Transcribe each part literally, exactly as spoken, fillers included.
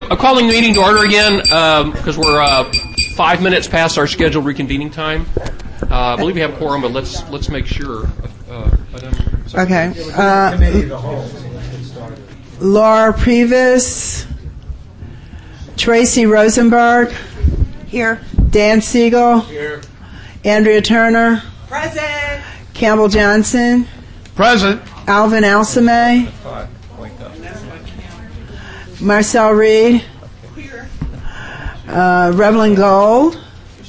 I'm calling the meeting to order again because um, we're uh, five minutes past our scheduled reconvening time. Uh, I believe we have a quorum, but let's let's make sure. Uh, okay. Uh, Laura Previs, Tracy Rosenberg, here. Dan Siegel, here. Andrea Turner, present. Campbell Johnson, present. Alvin Alsame, Marcel Reed, uh, Revelyn Gold,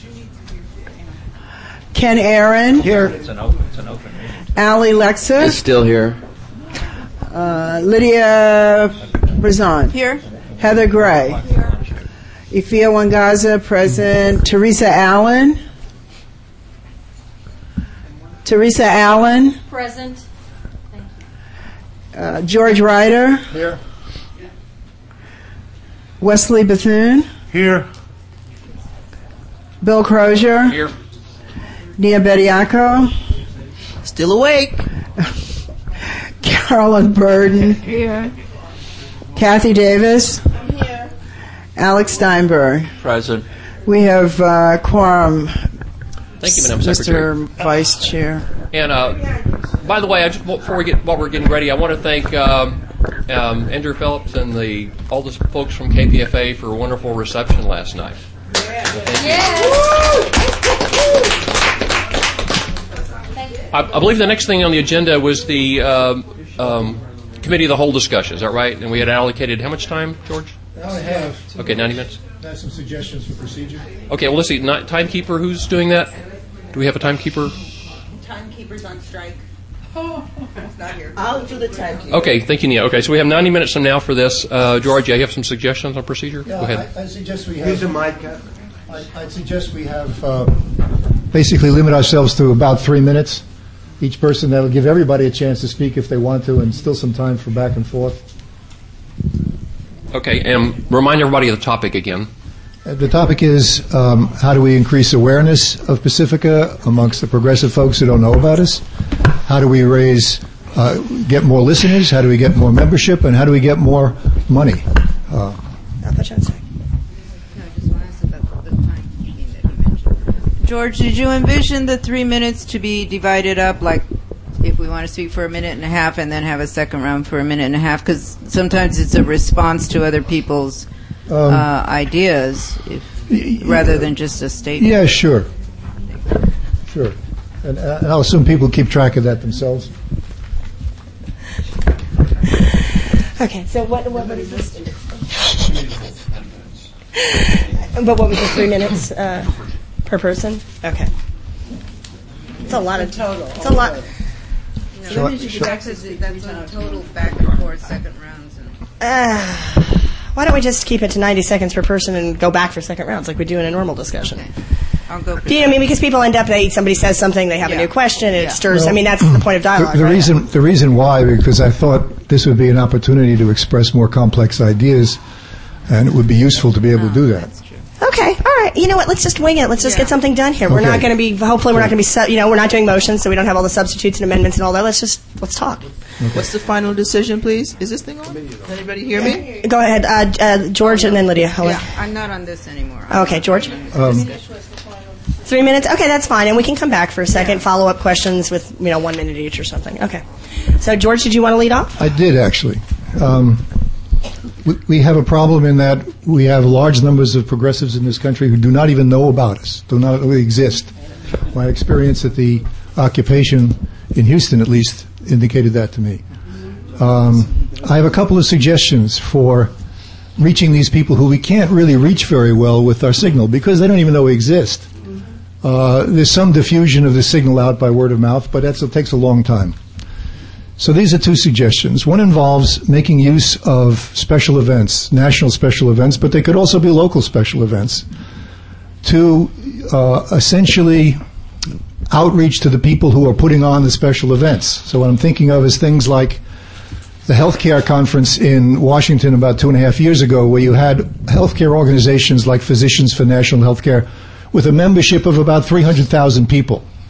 Ken Aaron, Here. It's an open, it's an open meeting. Ali Lexus, It's still here. uh, Lydia Brazon, Here. Heather Gray, Ifia Wangaza, present. Teresa Allen, Teresa Allen, Present. uh, George Ryder, Here. Wesley Bethune, Here. Bill Crozier, Here. Nia Bediaco, Still awake. Carolyn Burden, Here. Kathy Davis, Here. Alex Steinberg. Present. We have uh, quorum. Thank you, Madam Secretary. Mister Vice Chair. And uh, by the way, I just, before we get while we're getting ready, I want to thank um, um, Andrew Phillips and the all the folks from K P F A for a wonderful reception last night. I, I believe the next thing on the agenda was the um, um, committee of the whole discussion. Is that right? And we had allocated how much time, George? Now I have. Okay, ninety minutes. I have some suggestions for procedure. Okay, well, let's see. Not, timekeeper, who's doing that? Do we have a timekeeper? Timekeeper's on strike. Not here. I'll do the timekeeper. Okay, thank you, Nia. Okay, so we have ninety minutes from now for this. Uh, George, yeah, you have some suggestions on procedure? Yeah, Go ahead. I, I suggest we have. Use the mic. I, I'd suggest we have uh, basically limit ourselves to about three minutes. Each person, that'll give everybody a chance to speak if they want to, and still some time for back and forth. Okay, and remind everybody of the topic again. Uh, the topic is um, how do we increase awareness of Pacifica amongst the progressive folks who don't know about us? How do we raise, uh, get more listeners? How do we get more membership? And how do we get more money? Uh, George, did you envision the three minutes to be divided up, like if we want to speak for a minute and a half and then have a second round for a minute and a half? Because sometimes it's a response to other people's um, uh, ideas, if, rather than just a statement. Yeah, sure. Sure. And, uh, and I'll assume people keep track of that themselves. Okay, so what, what, what is this? But what was the three minutes uh, per person? Okay. It's a lot of total. It's a lot. No, so you sure. That's a total back and forth second rounds. And uh, why don't we just keep it to ninety seconds per person and go back for second rounds like we do in a normal discussion? Okay. I'll go. Do you know what I mean? Because people end up, they somebody says something, they have yeah. a new question, and yeah. it stirs. Well, I mean, that's the point of dialogue. The, the right? reason, the reason why, because I thought this would be an opportunity to express more complex ideas, and it would be useful to be able oh, to do that. That's true. Okay, all right. You know what? Let's just wing it. Let's just yeah. get something done here. We're Okay. not going to be. Hopefully, we're not going to be. You know, we're not doing motions, so we don't have all the substitutes and amendments and all that. Let's just let's talk. Okay. What's the final decision, please? Is this thing on? Does anybody hear me? Go ahead, uh, uh, George, and then Lydia. Yeah, I'm not on this anymore. Okay, George. Um, Three minutes. Okay, that's fine, and we can come back for a second. Yeah. Follow up questions with you know one minute each or something. Okay. So, George, did you want to lead off? I did actually. Um, we, we have a problem in that we have large numbers of progressives in this country who do not even know about us, do not really exist. My experience at the occupation in Houston, at least, indicated that to me. Um, I have a couple of suggestions for reaching these people who we can't really reach very well with our signal because they don't even know we exist. Uh, there's some diffusion of the signal out by word of mouth, but that takes a long time. So these are two suggestions. One involves making use of special events, national special events, but they could also be local special events, to uh, essentially outreach to the people who are putting on the special events. So what I'm thinking of is things like the healthcare conference in Washington about two and a half years ago, where you had healthcare organizations like Physicians for National Healthcare with a membership of about three hundred thousand people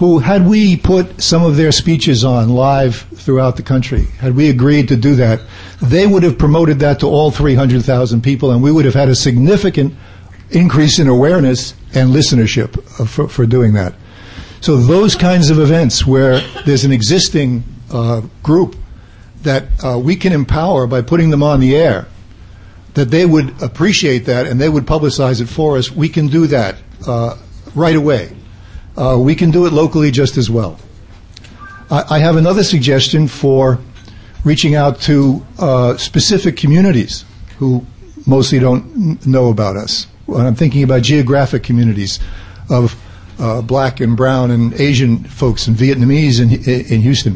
who, had we put some of their speeches on live throughout the country, had we agreed to do that, they would have promoted that to all three hundred thousand people, and we would have had a significant increase in awareness and listenership for, for doing that. So those kinds of events where there's an existing uh, group that uh, we can empower by putting them on the air, that they would appreciate that and they would publicize it for us, we can do that uh, right away. Uh, we can do it locally just as well. I, I have another suggestion for reaching out to uh, specific communities who mostly don't n- know about us. And I'm thinking about geographic communities of uh, black and brown and Asian folks and Vietnamese in, in Houston.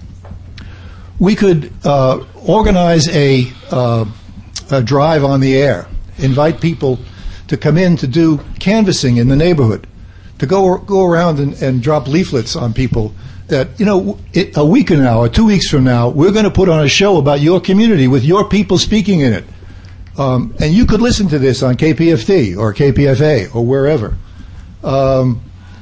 We could uh, organize a, uh, a drive on the air, invite people to come in to do canvassing in the neighborhood, to go go around and, and drop leaflets on people that, you know, it, a week from now or two weeks from now, we're going to put on a show about your community with your people speaking in it. Um, and you could listen to this on K P F T or K P F A or wherever. Um,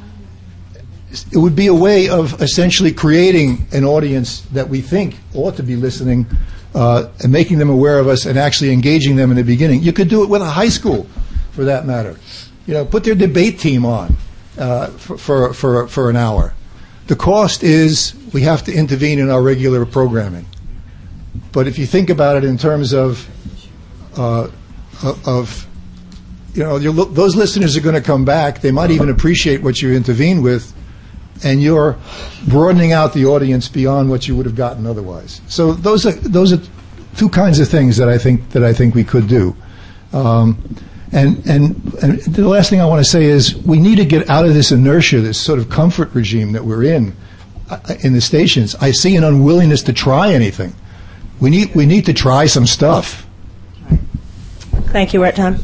it would be a way of essentially creating an audience that we think ought to be listening uh, and making them aware of us and actually engaging them in the beginning. You could do it with a high school, for that matter. You know, put their debate team on uh, for, for for for an hour. The cost is we have to intervene in our regular programming. But if you think about it in terms of uh, of you know, your, those listeners are going to come back. They might even appreciate what you intervened with, and you're broadening out the audience beyond what you would have gotten otherwise. So those are those are two kinds of things that I think that I think we could do. Um, and, and and the last thing I want to say is we need to get out of this inertia, this sort of comfort regime that we're in uh, in the stations. I see an unwillingness to try anything. We need we need to try some stuff. Thank you. We're at time.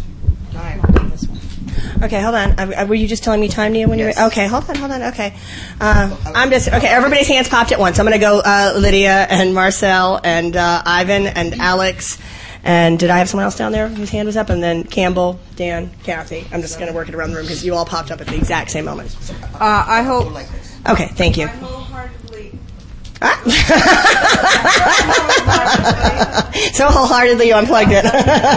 Okay, hold on. Uh, were you just telling me time, Nia, when yes. you were? Okay, hold on, hold on. Okay. Uh, I'm just, okay, everybody's hands popped at once. I'm going to go uh, Lydia and Marcel and uh, Ivan and Alex. And did I have someone else down there whose hand was up? And then Campbell, Dan, Kathy. I'm just going to work it around the room because you all popped up at the exact same moment. Uh, I hope. Okay, thank you. I wholeheartedly. Ah. So wholeheartedly you unplugged it.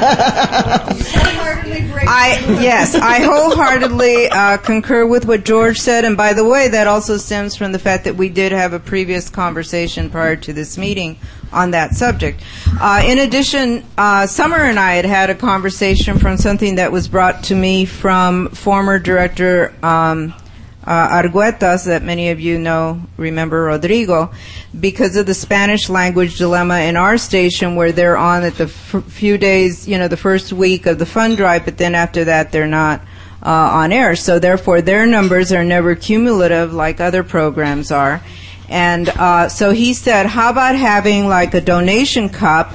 I yes, I wholeheartedly uh, concur with what George said, and by the way, that also stems from the fact that we did have a previous conversation prior to this meeting on that subject. Uh, in addition, uh, Summer and I had had a conversation from something that was brought to me from former director um, uh, Arguetas, that many of you know, remember Rodrigo, because of the Spanish language dilemma in our station where they're on at the f- few days, you know, the first week of the fund drive, but then after that they're not uh, on air. So therefore their numbers are never cumulative like other programs are. And uh, so he said, how about having like a donation cup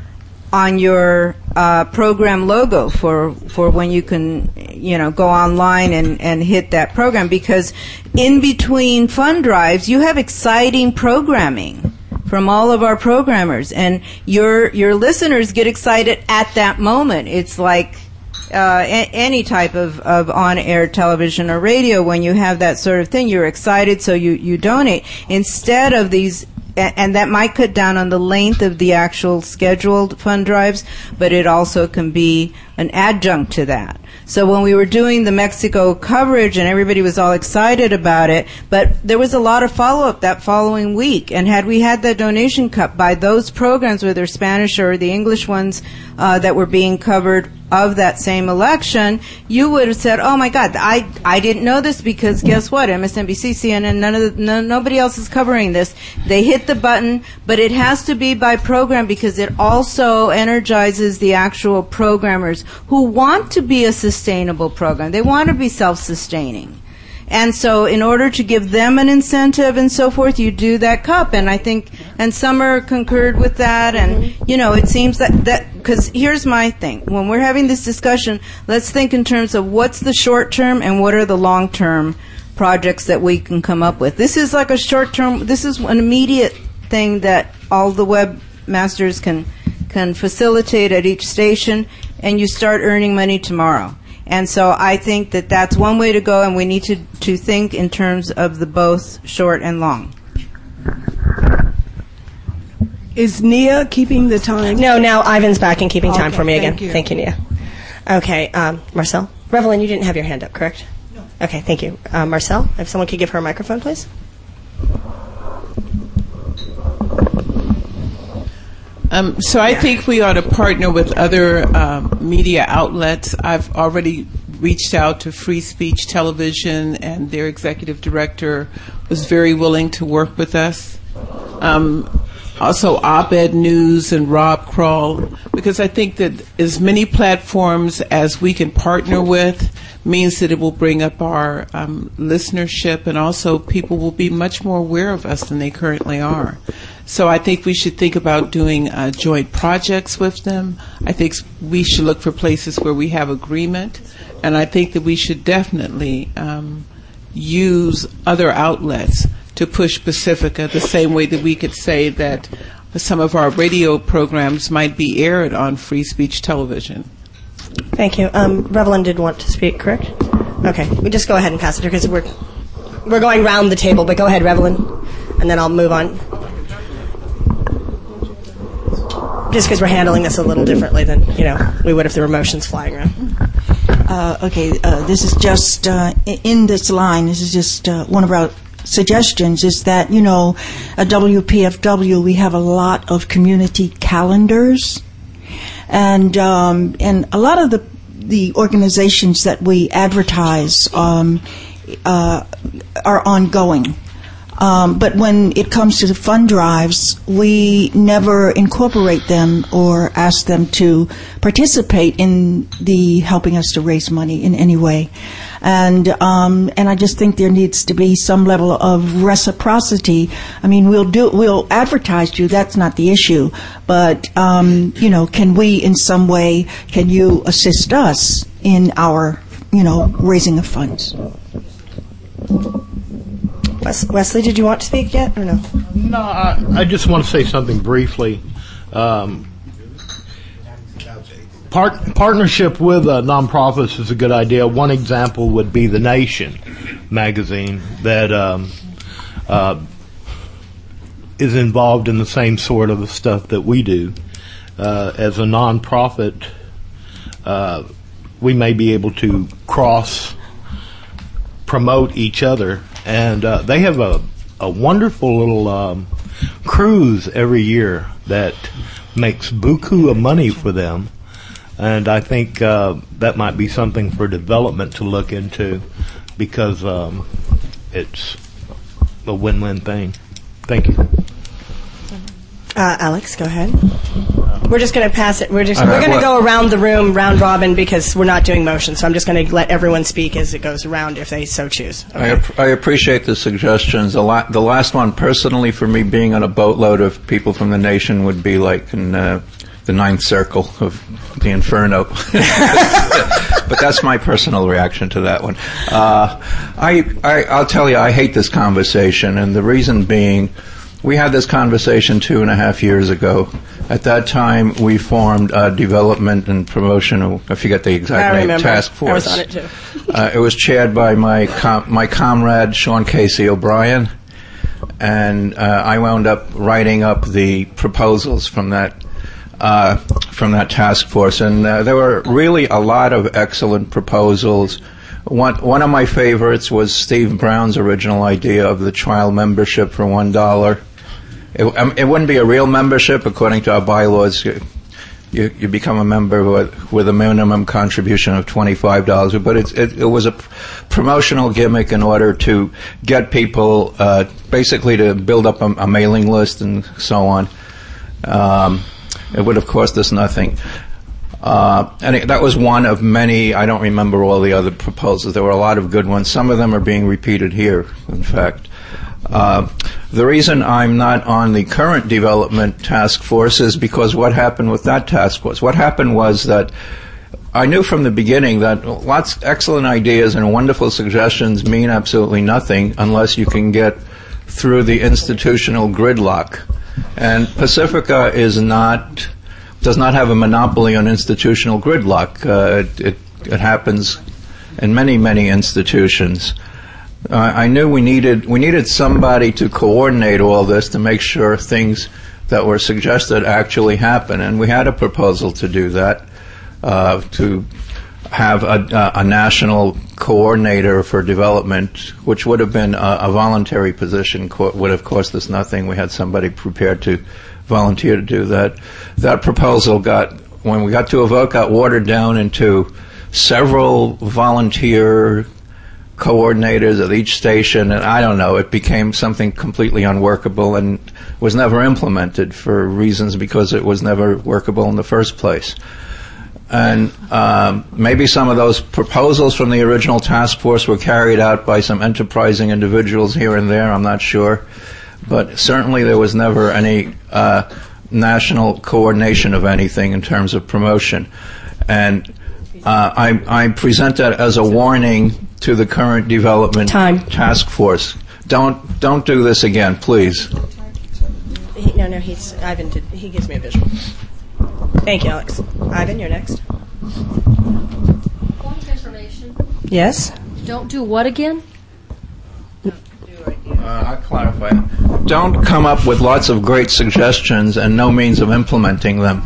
on your uh, program logo for for when you can, you know, go online and, and hit that program, because in between fund drives you have exciting programming from all of our programmers, and your your listeners get excited at that moment. It's like uh, a- any type of, of on-air television or radio. When you have that sort of thing, you're excited, so you, you donate instead of these. And that might cut down on the length of the actual scheduled fund drives, but it also can be an adjunct to that. So when we were doing the Mexico coverage and everybody was all excited about it, but there was a lot of follow-up that following week. And had we had that donation cup by those programs, whether Spanish or the English ones uh, that were being covered of that same election, you would have said, oh my God, I I didn't know this, because guess what? M S N B C, C N N, none of the, no, nobody else is covering this. They hit the button, but it has to be by program because it also energizes the actual programmers who want to be a sustainable program. They want to be self-sustaining. And so in order to give them an incentive and so forth, you do that cup. And I think, and Summer concurred with that. And, you know, it seems that, that, because here's my thing. When we're having this discussion, let's think in terms of what's the short term and what are the long term projects that we can come up with. This is like a short term, this is an immediate thing that all the webmasters can, can facilitate at each station, and you start earning money tomorrow. And so I think that that's one way to go, and we need to, to think in terms of the both short and long. Is Nia keeping the time? No, now Ivan's back and keeping time Okay, for me again. thank you. Thank you, Nia. Okay, um, Marcel? Revelyn, you didn't have your hand up, correct? No. Okay, thank you. Uh, Marcel, if someone could give her a microphone, please. Um, so I think we ought to partner with other um, media outlets. I've already reached out to Free Speech Television, and their executive director was very willing to work with us. Um, also, Op-Ed News and Rob Kroll, because I think that as many platforms as we can partner with means that it will bring up our um, listenership, and also people will be much more aware of us than they currently are. So I think we should think about doing uh, joint projects with them. I think we should look for places where we have agreement, and I think that we should definitely um, use other outlets to push Pacifica the same way that we could say that some of our radio programs might be aired on Free Speech Television. Thank you. Um, Revelyn did want to speak, correct? Okay, we just go ahead and pass it because we're we're going round the table. But go ahead, Revelyn, and then I'll move on. Just because we're handling this a little differently than you know we would if there were motions flying around. Uh, okay, uh, this is just uh, in this line. This is just uh, one of our suggestions. Is that you know at W P F W we have a lot of community calendars. And um, and a lot of the the organizations that we advertise um, uh, are ongoing. Um, but when it comes to the fund drives, we never incorporate them or ask them to participate in the helping us to raise money in any way. And um, and I just think there needs to be some level of reciprocity. I mean, we'll do we'll advertise you. That's not the issue. But um, you know, can we in some way? Can you assist us in our you know raising of funds? Wes- Wesley, did you want to speak yet or no? No, I, I just want to say something briefly. Um, part, partnership with uh, nonprofits is a good idea. One example would be The Nation magazine that um, uh, is involved in the same sort of stuff that we do. Uh, as a nonprofit, uh, we may be able to cross promote each other. And uh, they have a, a wonderful little um, cruise every year that makes buku of money for them. And I think uh, that might be something for development to look into because um, it's a win-win thing. Thank you. Uh, Alex, go ahead. We're just going to pass it. We're just All we're right, going to well- go around the room, round robin, because we're not doing motions. So I'm just going to let everyone speak as it goes around, if they so choose. I, ap- I appreciate the suggestions. The, la- the last one, personally, for me, being on a boatload of people from the nation would be like in uh, the ninth circle of the inferno. But that's my personal reaction to that one. Uh, I, I I'll tell you, I hate this conversation, and the reason being, we had this conversation two and a half years ago. At that time, we formed a development and promotional, I forget the exact I name, remember. task force. I was on it too. uh, it was chaired by my com- my comrade Sean Casey O'Brien, and uh, I wound up writing up the proposals from that uh, from that task force, and uh, there were really a lot of excellent proposals. One one of my favorites was Steve Brown's original idea of the trial membership for one dollar. It, um, it wouldn't be a real membership according to our bylaws. You, you, you become a member with, with a minimum contribution of twenty-five dollars, but it's, it, it was a pr- promotional gimmick in order to get people, uh, basically to build up a, a mailing list and so on. Um, it would have cost us nothing. Uh, and it, that was one of many. I don't remember all the other proposals. There were a lot of good ones. Some of them are being repeated here, in fact. Uh, the reason I'm not on the current development task force is because what happened with that task force? What happened was that I knew from the beginning that lots excellent ideas and wonderful suggestions mean absolutely nothing unless you can get through the institutional gridlock. And Pacifica is not does not have a monopoly on institutional gridlock. Uh, it, it It happens in many, many institutions. Uh, I knew we needed we needed somebody to coordinate all this to make sure things that were suggested actually happen, and we had a proposal to do that, uh, to have a, a national coordinator for development, which would have been a, a voluntary position, co- would have cost us nothing. We had somebody prepared to volunteer to do that. That proposal got, when we got to a vote, got watered down into several volunteer coordinators at each station, and I don't know, it became something completely unworkable and was never implemented for reasons because it was never workable in the first place. And um, maybe some of those proposals from the original task force were carried out by some enterprising individuals here and there, I'm not sure. But certainly there was never any uh, national coordination of anything in terms of promotion. And uh, I, I present that as a warning to the current development Time. task force. Don't don't do this again, please. He, no, no, he's Ivan. Did, he gives me a visual. Thank you, Alex. Ivan, you're next. Point of information. Yes. Don't do what again? Uh, I'll clarify. Don't come up with lots of great suggestions and no means of implementing them.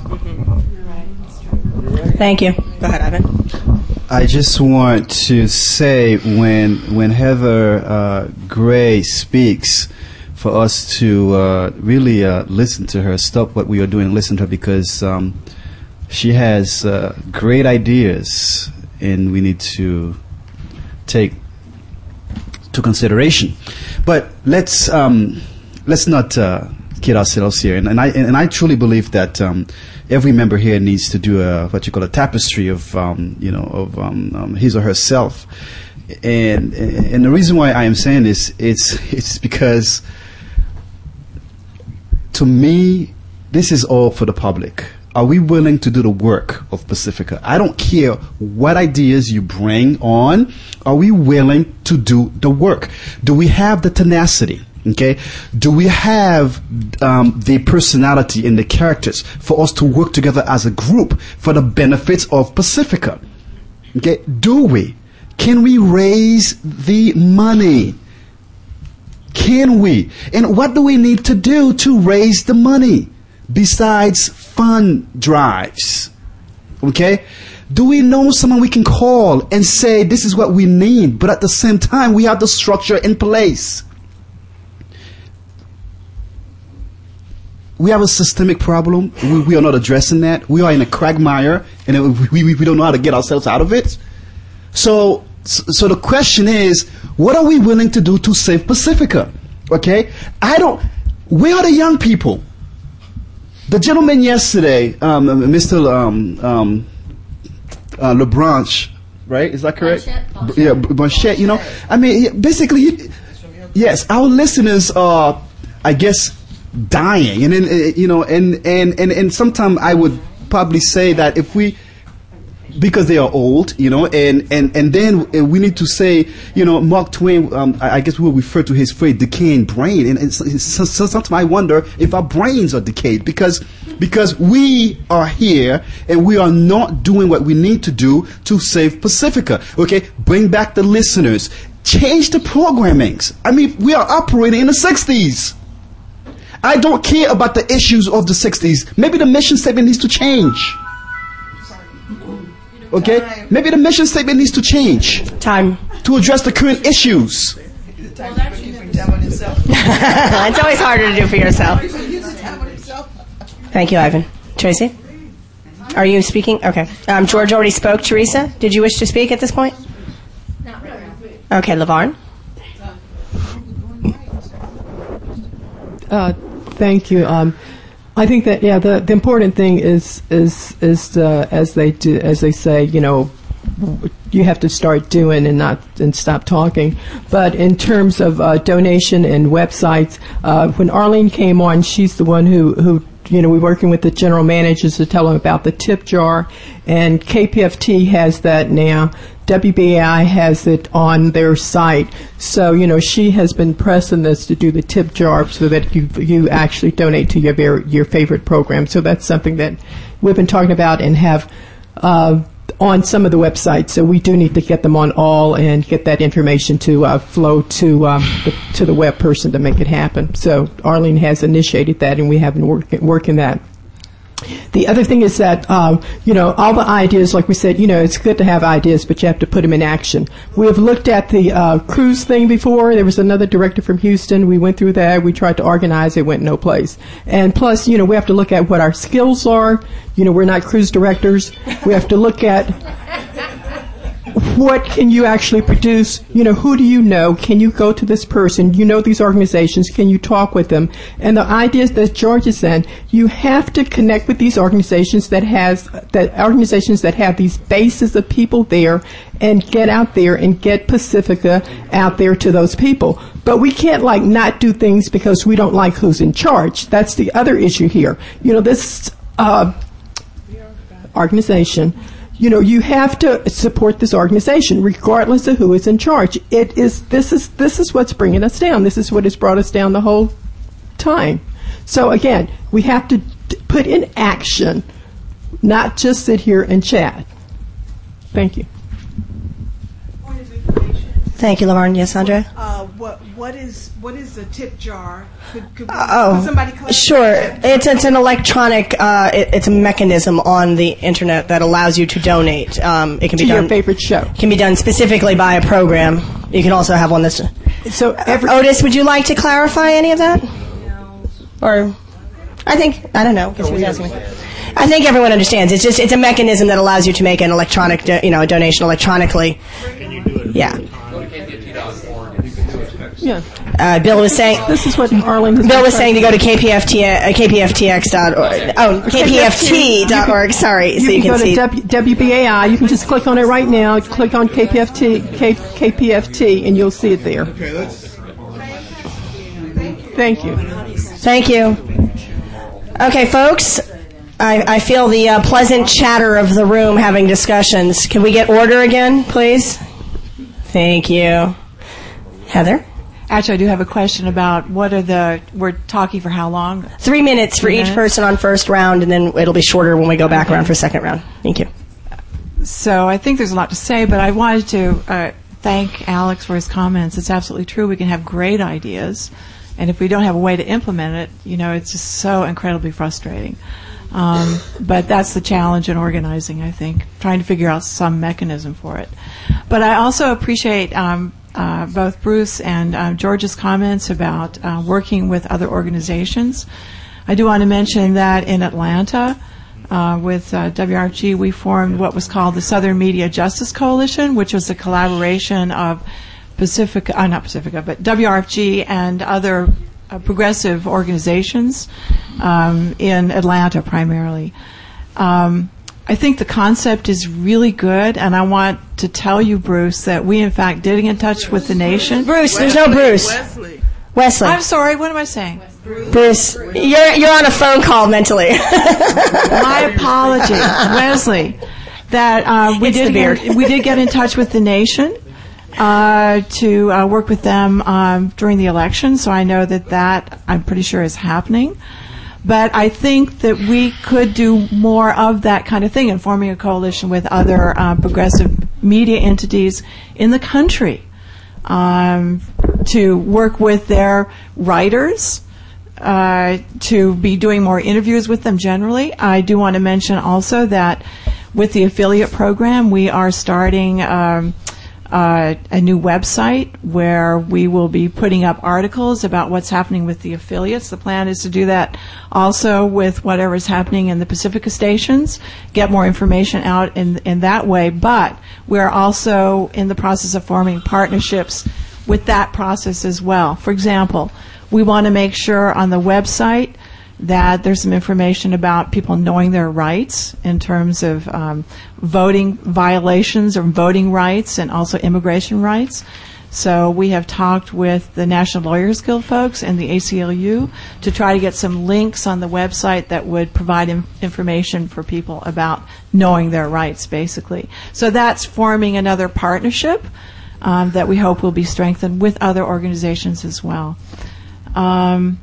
Thank you. Go ahead, Ivan. I just want to say when when Heather uh, Gray speaks, for us to uh, really uh, listen to her, stop what we are doing and listen to her, because um, she has uh, great ideas and we need to take to consideration. But let's um, let's not uh, kid ourselves here. And, and I and I truly believe that um, every member here needs to do a what you call a tapestry of um, you know of um, um, his or herself. And and the reason why I am saying this, it's it's because, to me, this is all for the public. Are we willing to do the work of Pacifica? I don't care what ideas you bring on. Are we willing to do the work? Do we have the tenacity? Okay? Do we have um, the personality and the characters for us to work together as a group for the benefits of Pacifica? Okay? Do we? Can we raise the money? Can we? And what do we need to do to raise the money besides fund drives? Okay? Do we know someone we can call and say this is what we need, but at the same time we have the structure in place? We have a systemic problem. We, we are not addressing that. We are in a quagmire, and we, we, we don't know how to get ourselves out of it. So, so the question is, what are we willing to do to save Pacifica? Okay? I don't, where are the young people? The gentleman yesterday, um, Mister Um, um, uh, LeBranche, right? Is that correct? Blanchette. Yeah, Blanchette, you know. I mean, basically, yes, our listeners are, I guess, dying. And then, uh, you know, and, and, and, and sometimes I would probably say that if we, because they are old, you know, and, and, and then we need to say, you know, Mark Twain, um, I, I guess we will refer to his phrase, decaying brain. And, and so, so, so sometimes I wonder if our brains are decayed because, because we are here and we are not doing what we need to do to save Pacifica. Okay? Bring back the listeners. Change the programmings. I mean, we are operating in the sixties. I don't care about the issues of the sixties. Maybe the mission statement needs to change. Okay? Maybe the mission statement needs to change. Time. To address the current issues. It's always harder to do for yourself. Thank you, Ivan. Tracy? Are you speaking? Okay. Um, George already spoke. Teresa, did you wish to speak at this point? Not really. Okay, LaVarn? Uh, thank you. Um, I think that yeah, the, the important thing is is is uh, as they do, as they say, you know, you have to start doing and not and stop talking. But in terms of uh, donation and websites, uh, when Arlene came on, she's the one who who. You know, we're working with the general managers to tell them about the tip jar, and K P F T has that now. W B A I has it on their site. So, you know, she has been pressing this to do the tip jar so that you you actually donate to your very, your favorite program. So that's something that we've been talking about and have uh, on some of the websites, so we do need to get them on all and get that information to uh, flow to um, the, to the web person to make it happen. So Arlene has initiated that, and we have been working working that. The other thing is that, um, you know, all the ideas, like we said, you know, it's good to have ideas, but you have to put them in action. We have looked at the uh, cruise thing before. There was another director from Houston. We went through that. We tried to organize it, went no place. And plus, you know, we have to look at what our skills are. You know, we're not cruise directors. We have to look at what can you actually produce? You know, who do you know? Can you go to this person? You know these organizations. Can you talk with them? And the ideas that George is saying, you have to connect with these organizations that has that organizations that have these bases of people there, and get out there and get Pacifica out there to those people. But we can't like not do things because we don't like who's in charge. That's the other issue here. You know, this uh, organization. You know, you have to support this organization regardless of who is in charge. It is this is this is what's bringing us down. This is what has brought us down the whole time. So again, we have to d- put in action, not just sit here and chat. Thank you. Thank you, Laverne. Yes, Andrea? Uh, what what is what is a tip jar? Could, could, we, Oh, could somebody clarify? sure. It's it's an electronic. Uh, it, it's a mechanism on the internet that allows you to donate. Um, it can To be your done. favorite show. Can be done specifically by a program. You can also have one that's. So, every, Otis, would you like to clarify any of that? No. Or, I think I don't know. Because he was asking me. I think everyone understands. It's just it's a mechanism that allows you to make an electronic, do, you know, a donation electronically. Can you do it? Yeah. Go to K P F T dot org and you can do it. Yeah. Uh, Bill was saying. This is what Arlene has Bill was been saying to go to K P F T, uh, K P F T X dot org. Oh, K P F T dot org. Sorry, You so you can can go see. to w, W B A I. You can just click on it right now. Click on K P F T, K, KPFT, and you'll see it there. Okay, let's. Thank you. Thank you. Okay, folks. I, I feel the uh, pleasant chatter of the room having discussions. Can we get order again, please? Thank you. Heather? Actually, I do have a question about what are the, we're talking for how long? Three minutes for Three each minutes? person on first round, and then it'll be shorter when we go back around for second round. Thank you. So I think there's a lot to say, but I wanted to uh, thank Alex for his comments. It's absolutely true. We can have great ideas, and if we don't have a way to implement it, you know, it's just so incredibly frustrating. Um, but that's the challenge in organizing, I think, trying to figure out some mechanism for it. But I also appreciate um, uh, both Bruce and uh, George's comments about uh, working with other organizations. I do want to mention that in Atlanta, uh, with uh, W R F G, we formed what was called the Southern Media Justice Coalition, which was a collaboration of Pacifica, uh, not Pacifica, but W R F G and other uh, progressive organizations um, in Atlanta primarily. Um, I think the concept is really good, and I want to tell you, Bruce, that we in fact did get in touch with the nation. Bruce, there's no Bruce. Wesley. Wesley. I'm sorry, what am I saying? Bruce, you're you're on a phone call mentally. My apology, Wesley. That uh, we It's did the beard. get, we did get in touch with the nation uh, to uh, work with them um, during the election. So I know that that I'm pretty sure is happening. But I think that we could do more of that kind of thing in forming a coalition with other uh, progressive media entities in the country um, to work with their writers, uh, to be doing more interviews with them generally. I do want to mention also that with the affiliate program, we are starting um, uh, a new website where we will be putting up articles about what's happening with the affiliates. The plan is to do that also with whatever is happening in the Pacifica stations, get more information out in, in that way. But we're also in the process of forming partnerships with that process as well. For example, we want to make sure on the website that there's some information about people knowing their rights in terms of um, voting violations or voting rights and also immigration rights. So we have talked with the National Lawyers Guild folks and the A C L U to try to get some links on the website that would provide in- information for people about knowing their rights, basically. So that's forming another partnership um, that we hope will be strengthened with other organizations as well. Um,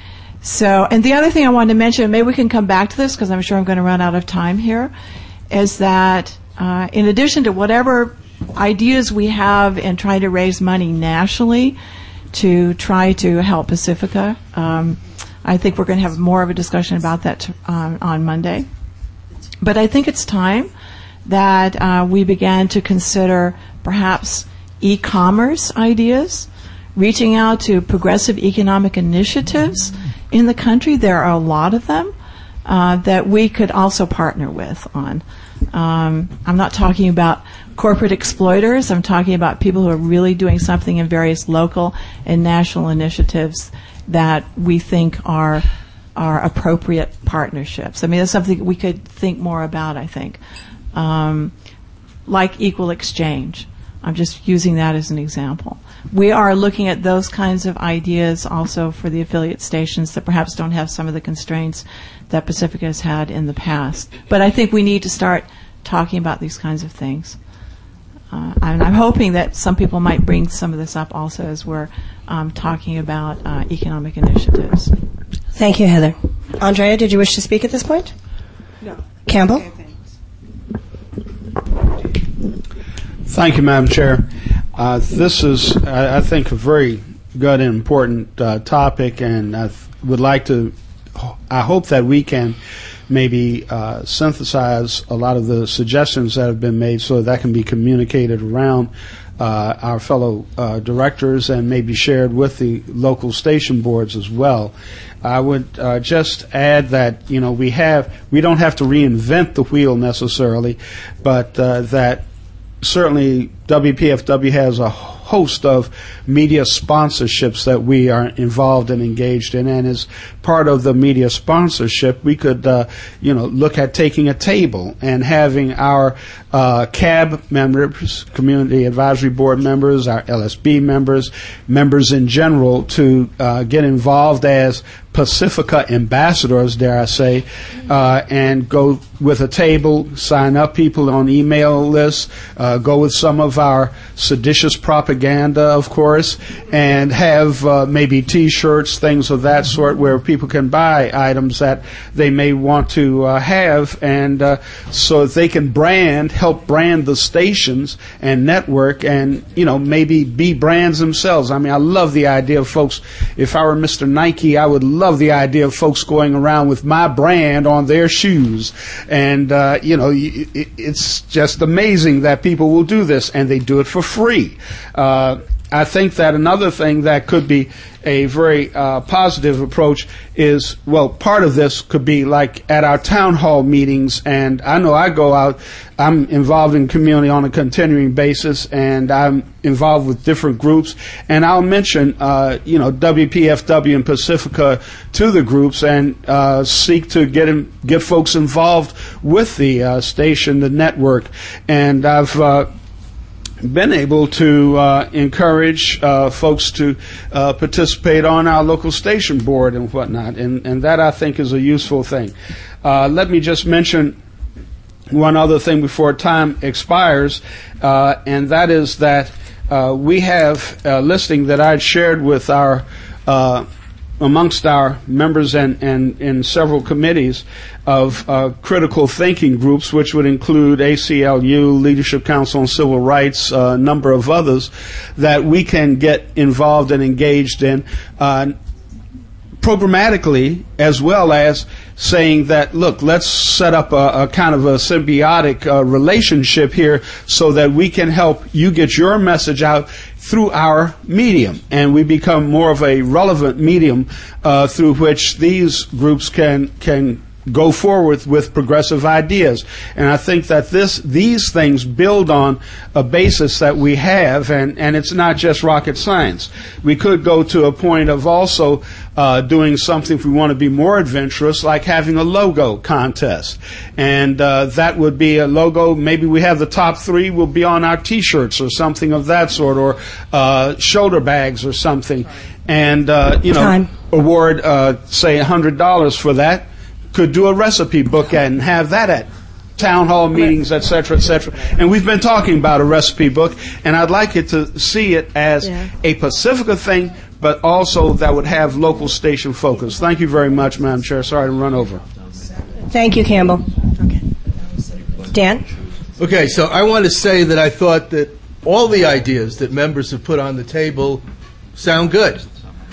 So, and the other thing I wanted to mention, maybe we can come back to this because I'm sure I'm going to run out of time here, is that uh, in addition to whatever ideas we have in trying to raise money nationally to try to help Pacifica, um, I think we're going to have more of a discussion about that t- um, on Monday. But I think it's time that uh, we began to consider perhaps e-commerce ideas, reaching out to progressive economic initiatives in the country. There are a lot of them uh, that we could also partner with on. Um, I'm not talking about corporate exploiters. I'm talking about people who are really doing something in various local and national initiatives that we think are are appropriate partnerships. I mean, that's something we could think more about, I think. Um, like equal exchange. I'm just using that as an example. We are looking at those kinds of ideas also for the affiliate stations that perhaps don't have some of the constraints that Pacifica has had in the past. But I think we need to start talking about these kinds of things. Uh, and I'm hoping that some people might bring some of this up also as we're um, talking about uh, economic initiatives. Thank you, Heather. Andrea, did you wish to speak at this point? No. Campbell? Okay, thanks. Thank you, Madam Chair. Uh, this is, I, I think, a very good and important uh, topic, and I th- would like to, I hope that we can maybe uh, synthesize a lot of the suggestions that have been made so that can be communicated around uh, our fellow uh, directors and maybe shared with the local station boards as well. I would uh, just add that, you know, we have, we don't have to reinvent the wheel necessarily, but uh, that certainly W P F W has a host of media sponsorships that we are involved and engaged in, and as part of the media sponsorship, we could, uh, you know, look at taking a table and having our uh, C A B members, Community Advisory Board members, our L S B members, members in general, to uh, get involved as Pacifica ambassadors, dare I say, uh, and go with a table, sign up people on email lists, uh, go with some of our seditious propaganda, of course, and have uh, maybe T-shirts, things of that sort, where people can buy items that they may want to uh, have, and uh, so that they can brand, help brand the stations and network, and, you know, maybe be brands themselves. I mean, I love the idea of folks, if I were Mister Nike, I would love the idea of folks going around with my brand on their shoes. And, uh, you know, it, it's just amazing that people will do this, and they do it for free. Uh, I think that another thing that could be a very uh, positive approach is, well, part of this could be like at our town hall meetings, and I know I go out, I'm involved in community on a continuing basis, and I'm involved with different groups, and I'll mention, uh, you know, W P F W and Pacifica to the groups and uh, seek to get in, get folks involved with the uh, station, the network, and I've uh, been able to uh, encourage uh, folks to uh, participate on our local station board and whatnot, and, and that I think is a useful thing. Uh, let me just mention one other thing before time expires, uh, and that is that uh, we have a listing that I shared with our uh, amongst our members and, and in several committees of uh, critical thinking groups, which would include A C L U, Leadership Council on Civil Rights, a number of others, that we can get involved and engaged in uh, programmatically, as well as saying that, look, let's set up a, a kind of a symbiotic uh, relationship here so that we can help you get your message out through our medium, and we become more of a relevant medium uh, through which these groups can can go forward with progressive ideas. And I think that this these things build on a basis that we have, and, and it's not just rocket science. We could go to a point of also uh, doing something, if we want to be more adventurous, like having a logo contest. And uh, that would be a logo, maybe we have the top three will be on our T-shirts or something of that sort, or uh, shoulder bags or something. And, uh, you know, Time. award, uh, say, one hundred dollars for that. Could do a recipe book and have that at town hall meetings, et cetera, et cetera. And we've been talking about a recipe book, and I'd like it to see it as yeah. a Pacifica thing, but also that would have local station focus. Thank you very much, Madam Chair. Sorry to run over. Thank you, Campbell. Okay. Dan? Okay, so I want to say that I thought that all the ideas that members have put on the table sound good.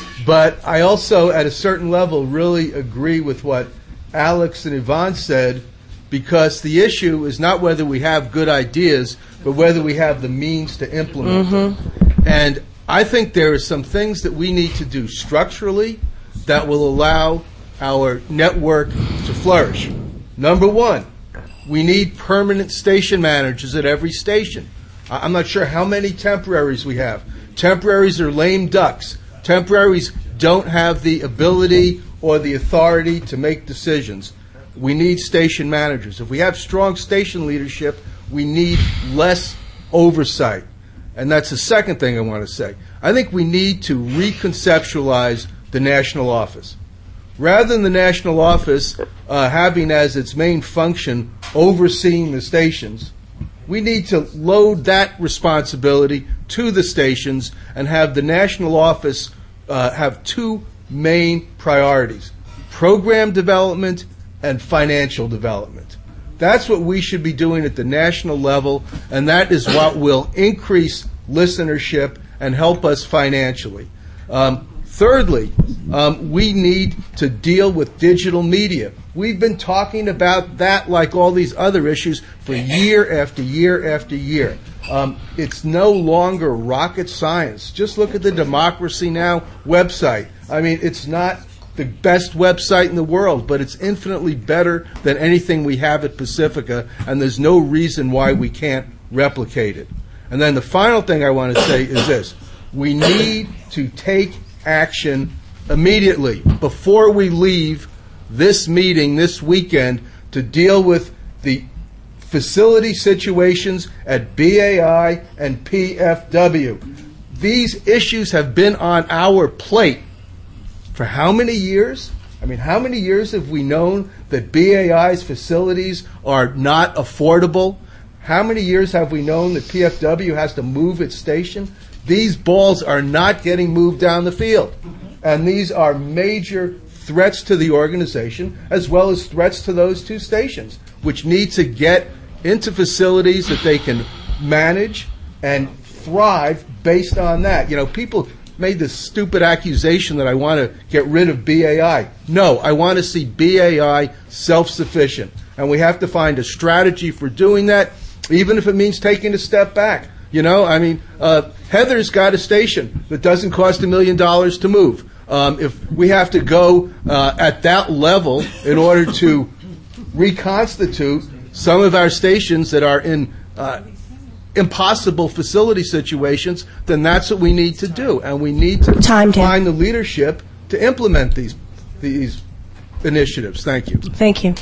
But I also, at a certain level, really agree with what Alex and Yvonne said, because the issue is not whether we have good ideas, but whether we have the means to implement them. And I think there are some things that we need to do structurally that will allow our network to flourish. Number one, we need permanent station managers at every station. I- I'm not sure how many temporaries we have. Temporaries are lame ducks. Temporaries don't have the ability or the authority to make decisions. We need station managers. If we have strong station leadership, we need less oversight. And that's the second thing I want to say. I think we need to reconceptualize the national office. Rather than the national office uh, having as its main function overseeing the stations, we need to load that responsibility to the stations and have the national office uh, have two main priorities: program development and financial development. That's what we should be doing at the national level, and that is what will increase listenership and help us financially. Um, thirdly, um, we need to deal with digital media. We've been talking about that, like all these other issues, for year after year after year. Um, it's no longer rocket science. Just look at the Democracy Now! Website. I mean, it's not the best website in the world, but it's infinitely better than anything we have at Pacifica, and there's no reason why we can't replicate it. And then the final thing I want to say is this. We need to take action immediately before we leave this meeting this weekend to deal with the facility situations at B A I and P F W. These issues have been on our plate for how many years? I mean, how many years have we known that B A I's facilities are not affordable? How many years have we known that P F W has to move its station? These balls are not getting moved down the field. And these are major threats to the organization as well as threats to those two stations, which need to get into facilities that they can manage and thrive based on that. You know, people made this stupid accusation that I want to get rid of B A I. No, I want to see B A I self-sufficient. And we have to find a strategy for doing that, even if it means taking a step back. You know, I mean, uh, Heather's got a station that doesn't cost a million dollars to move. Um, if we have to go uh, at that level in order to reconstitute some of our stations that are in uh, impossible facility situations, then that's what we need to do. And we need to Time find the leadership to implement these these initiatives. Thank you. Thank you.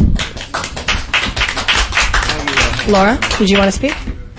Laura, did you want to speak?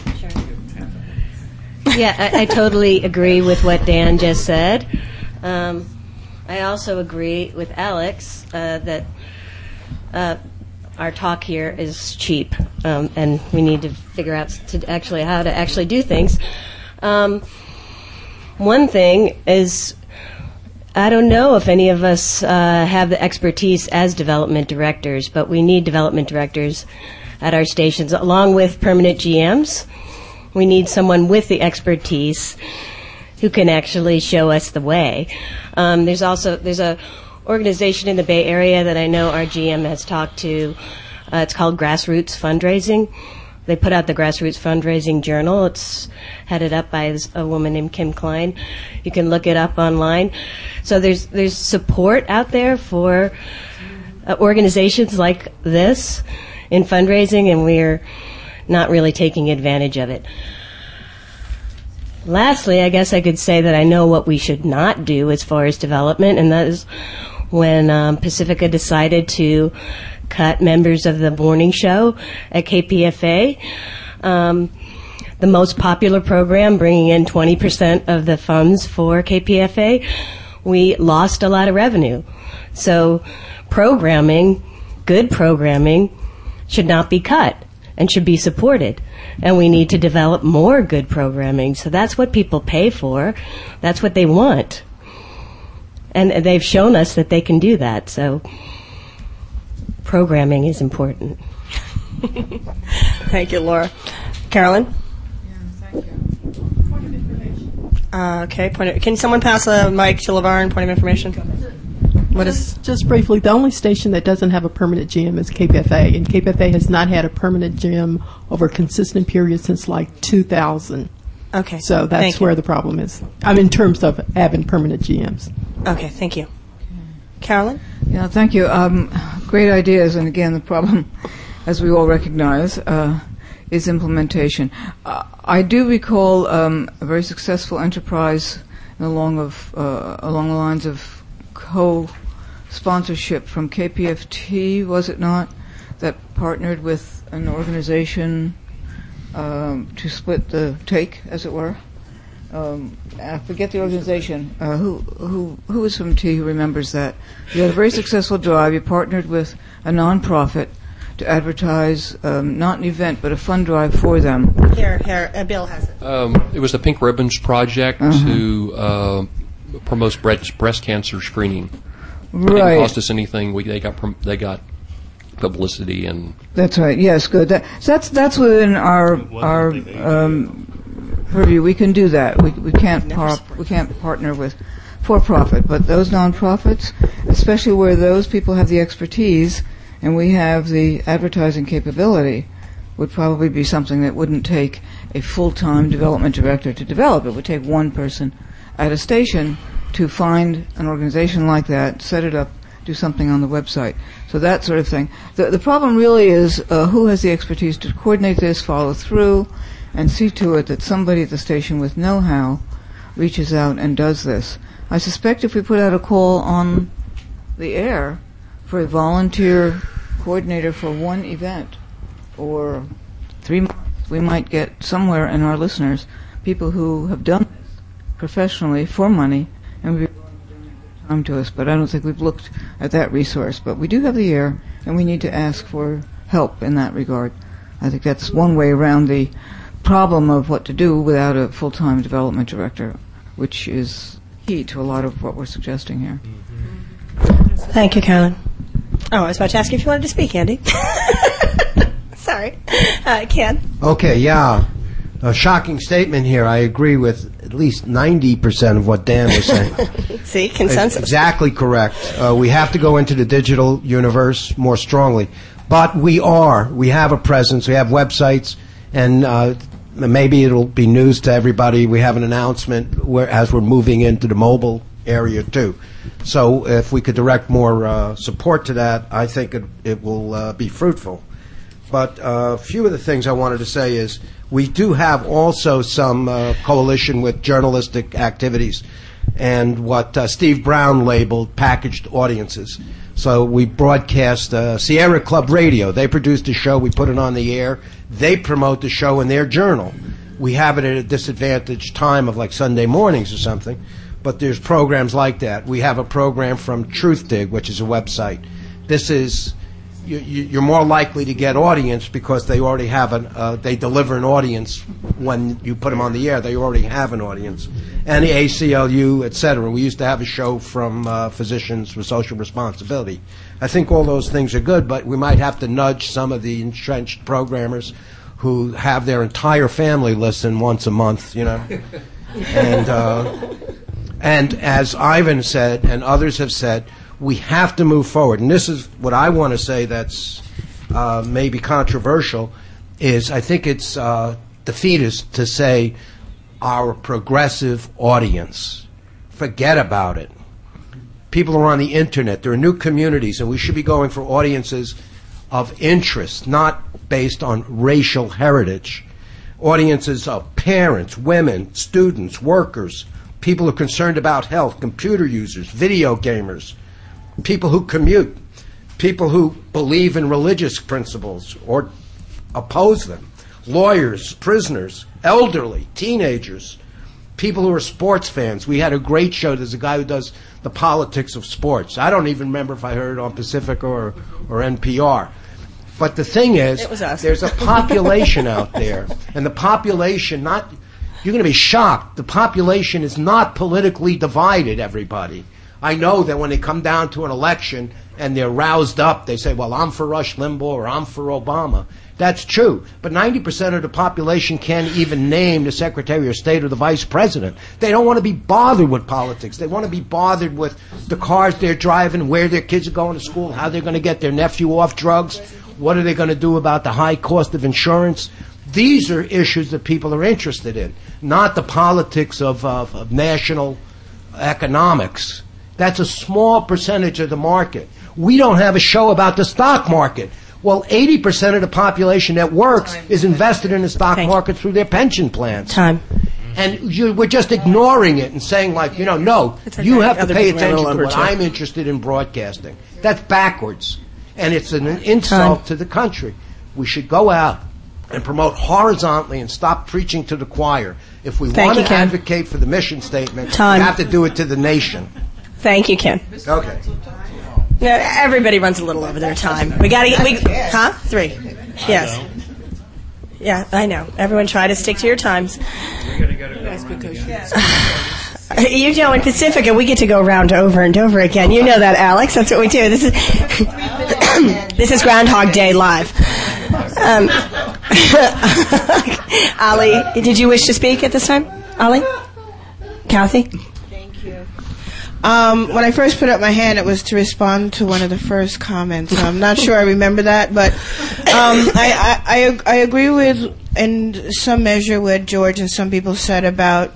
Yeah, I, I totally agree with what Dan just said. Um, I also agree with Alex uh, that uh, our talk here is cheap, um, and we need to figure out to actually how to actually do things. Um, one thing is, I don't know if any of us uh, have the expertise as development directors, but we need development directors at our stations, along with permanent G Ms. We need someone with the expertise who can actually show us the way. Um, there's also there's a organization in the Bay Area that I know our G M has talked to. Uh, it's called Grassroots Fundraising. They put out the Grassroots Fundraising Journal. It's headed up by a woman named Kim Klein. You can look it up online. So there's there's support out there for uh, organizations like this in fundraising, and we're not really taking advantage of it. Lastly, I guess I could say that I know what we should not do as far as development, and that is when um, Pacifica decided to cut members of the morning show at K P F A. Um, the most popular program, bringing in twenty percent of the funds for K P F A, we lost a lot of revenue. So programming, good programming, should not be cut and should be supported. And we need to develop more good programming. So that's what people pay for. That's what they want. And they've shown us that they can do that. So programming is important. Thank you, Laura. Carolyn? Uh, okay. Point of, can someone pass a mic to Laverne? Point of information. What is just, just briefly? The only station that doesn't have a permanent gym is K P F A, and K P F A has not had a permanent gym over a consistent period since like two thousand. Okay. So that's Thank where you. the problem is. I mean, in terms of having permanent G Ms. Okay. Thank you. Carolyn? Yeah, thank you. Um, great ideas, and again, the problem, as we all recognize, uh, is implementation. Uh, I do recall um, a very successful enterprise along of uh, along the lines of co-sponsorship from K P F T, was it not, that partnered with an organization um, to split the take, as it were. Um, I forget the organization. Uh, who who who is from T who remembers that? You had a very successful drive. You partnered with a nonprofit to advertise um, not an event but a fund drive for them. Here, here. Uh, Bill has it. Um, it was the Pink Ribbons Project Uh-huh. to uh, promote breast, breast cancer screening. It Right. didn't cost us anything. We they got prom- they got publicity and. That's right. Yes, good. That, so that's that's within our our um, purview. We can do that. We we can't par- we can't partner with for profit, but those nonprofits, especially where those people have the expertise and we have the advertising capability, would probably be something that wouldn't take a full-time development director to develop. It would take one person at a station to find an organization like that, set it up, do something on the website. So that sort of thing. The, the problem really is uh, who has the expertise to coordinate this, follow through, and see to it that somebody at the station with know-how reaches out and does this. I suspect if we put out a call on the air for a volunteer coordinator for one event or three months, we might get somewhere in our listeners people who have done this professionally for money and would be willing to donate time to us. But I don't think we've looked at that resource. But we do have the air, and we need to ask for help in that regard. I think that's one way around the problem of what to do without a full-time development director, which is key to a lot of what we're suggesting here. Thank you, Carolyn. Oh, I was about to ask you if you wanted to speak, Andy. Sorry. Uh, Ken? Okay, yeah. A shocking statement here. I agree with at least ninety percent of what Dan was saying. See, consensus. It's exactly correct. Uh, we have to go into the digital universe more strongly. But we are. We have a presence. We have websites. And uh, maybe it'll be news to everybody. We have an announcement where, as we're moving into the mobile area, too. So if we could direct more uh, support to that, I think it, it will uh, be fruitful. But uh, a few of the things I wanted to say is we do have also some uh, coalition with journalistic activities and what uh, Steve Brown labeled packaged audiences. So we broadcast uh, Sierra Club Radio. They produced a show. We put it on the air. They promote the show in their journal. We have it at a disadvantaged time of like Sunday mornings or something. But there's programs like that. We have a program from TruthDig, which is a website. This is, you, you, you're more likely to get audience because they already have an, uh, they deliver an audience when you put them on the air. They already have an audience. And the A C L U, et cetera. We used to have a show from uh, Physicians with Social Responsibility. I think all those things are good, but we might have to nudge some of the entrenched programmers who have their entire family listen once a month, you know. And, uh, and as Ivan said and others have said, we have to move forward. And this is what I want to say that's uh, maybe controversial, is I think it's uh, defeatist to say our progressive audience. Forget about it. People are on the internet. There are new communities, and we should be going for audiences of interest, not based on racial heritage. Audiences of parents, women, students, workers, people who are concerned about health, computer users, video gamers, people who commute, people who believe in religious principles or oppose them, lawyers, prisoners, elderly, teenagers, people who are sports fans. We had a great show. There's a guy who does the politics of sports. I don't even remember if I heard it on Pacifica or, or N P R. But the thing is, It was us. there's a population out there, and the population, not, you're going to be shocked, the population is not politically divided, everybody. I know that when they come down to an election and they're roused up, they say, well, I'm for Rush Limbaugh or I'm for Obama. That's true. But ninety percent of the population can't even name the Secretary of State or the Vice President. They don't want to be bothered with politics. They want to be bothered with the cars they're driving, where their kids are going to school, how they're going to get their nephew off drugs, what are they going to do about the high cost of insurance. These are issues that people are interested in, not the politics of, of, of national economics. That's a small percentage of the market. We don't have a show about the stock market. Well, eighty percent of the population that works is invested in the stock market through their pension plans. Time. And you, we're just ignoring it and saying, like, you know, no, you have to pay attention to what I'm interested in broadcasting. That's backwards. And it's an insult to the country. We should go out and promote horizontally and stop preaching to the choir. If we want to advocate for the mission statement, Time. we have to do it to the nation. Thank you, Ken. Okay. Yeah, everybody runs a little over their time. We got to get, we, huh? Three. Yes. Yeah, I know. Everyone try to stick to your times. That's because you You're yelling Pacifica. We get to go round over and over again. You know that, Alex. That's what we do. This is this is Groundhog Day live. Um, Ali, did you wish to speak at this time? Ali? Kathy? Um, when I first put up my hand, it was to respond to one of the first comments. I'm not sure I remember that, but um, I, I, I agree with, in some measure, what George and some people said about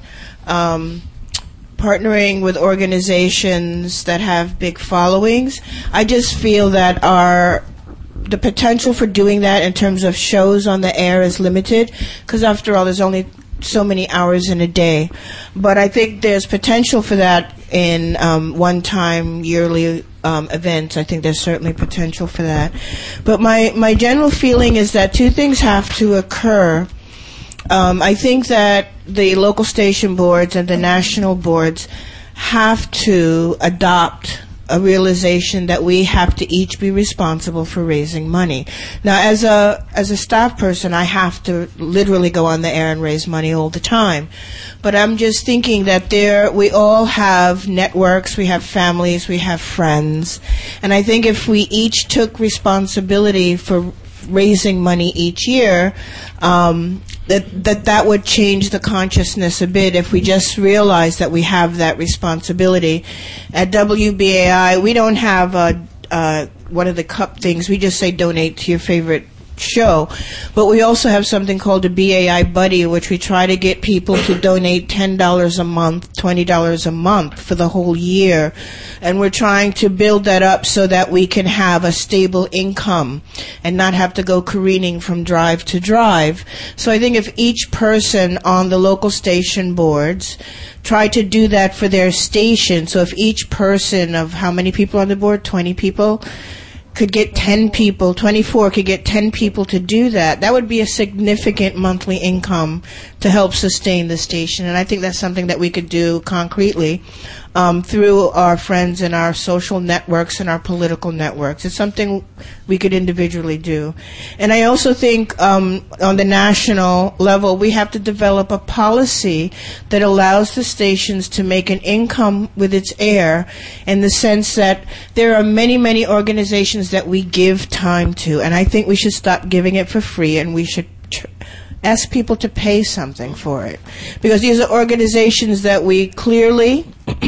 um, partnering with organizations that have big followings. I just feel that our the potential for doing that in terms of shows on the air is limited, because after all, there's only so many hours in a day. But I think there's potential for that in um, one-time yearly um, events. I think there's certainly potential for that. But my, my general feeling is that two things have to occur. Um, I think that the local station boards and the national boards have to adopt a realization that we have to each be responsible for raising money. Now, as a as a staff person, I have to literally go on the air and raise money all the time. But I'm just thinking that there we all have networks, we have families, we have friends, and I think if we each took responsibility for raising money each year, um, that, that that would change the consciousness a bit if we just realize that we have that responsibility. At W B A I, we don't have a, uh, one of the cup things. We just say donate to your favorite show. But we also have something called a B A I Buddy, which we try to get people to donate ten dollars a month, twenty dollars a month for the whole year. And we're trying to build that up so that we can have a stable income and not have to go careening from drive to drive. So I think if each person on the local station boards try to do that for their station, so if each person of how many people on the board, twenty people, could get ten people, twenty-four could get ten people to do that, that would be a significant monthly income to help sustain the station. And I think that's something that we could do concretely um, through our friends and our social networks and our political networks. It's something we could individually do. And I also think um, on the national level, we have to develop a policy that allows the stations to make an income with its air, in the sense that there are many, many organizations that we give time to, and I think we should stop giving it for free, and we should tr- ask people to pay something for it. Because these are organizations that we clearly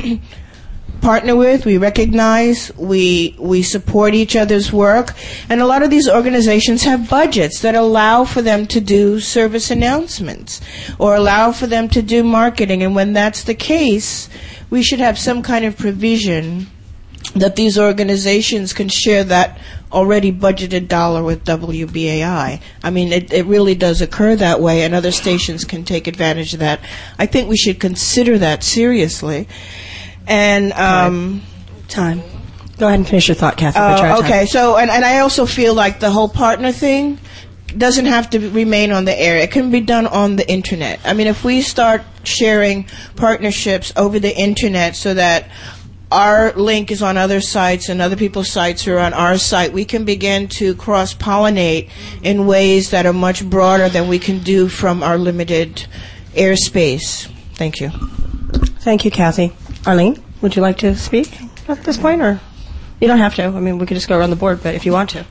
partner with, we recognize, we we support each other's work, and a lot of these organizations have budgets that allow for them to do service announcements or allow for them to do marketing. And when that's the case, we should have some kind of provision that these organizations can share that already budgeted dollar with W B A I. I mean, it, it really does occur that way, and other stations can take advantage of that. I think we should consider that seriously. And um, time. Go ahead and finish your thought, Kathy. Uh, okay, so and, and I also feel like the whole partner thing doesn't have to remain on the air. It can be done on the internet. I mean, if we start sharing partnerships over the internet so that our link is on other sites and other people's sites are on our site, we can begin to cross-pollinate in ways that are much broader than we can do from our limited airspace. Thank you. Thank you, Kathy. Arlene? would you like to speak at this point, or you don't have to? I mean, we could just go around the board, but if you want to.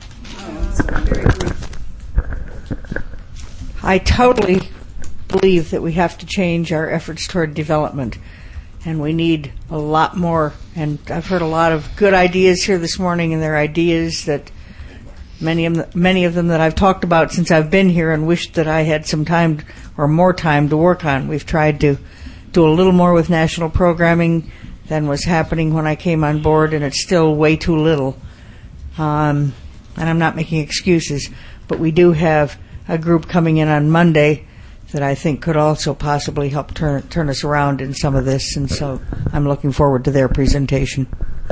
I totally believe that we have to change our efforts toward development, and we need a lot more. And I've heard a lot of good ideas here this morning, and they're ideas that many of them, many of them that I've talked about since I've been here and wished that I had some time or more time to work on. We've tried to do a little more with national programming than was happening when I came on board, and it's still way too little. Um, and I'm not making excuses, but we do have a group coming in on Monday that I think could also possibly help turn turn us around in some of this, and so I'm looking forward to their presentation.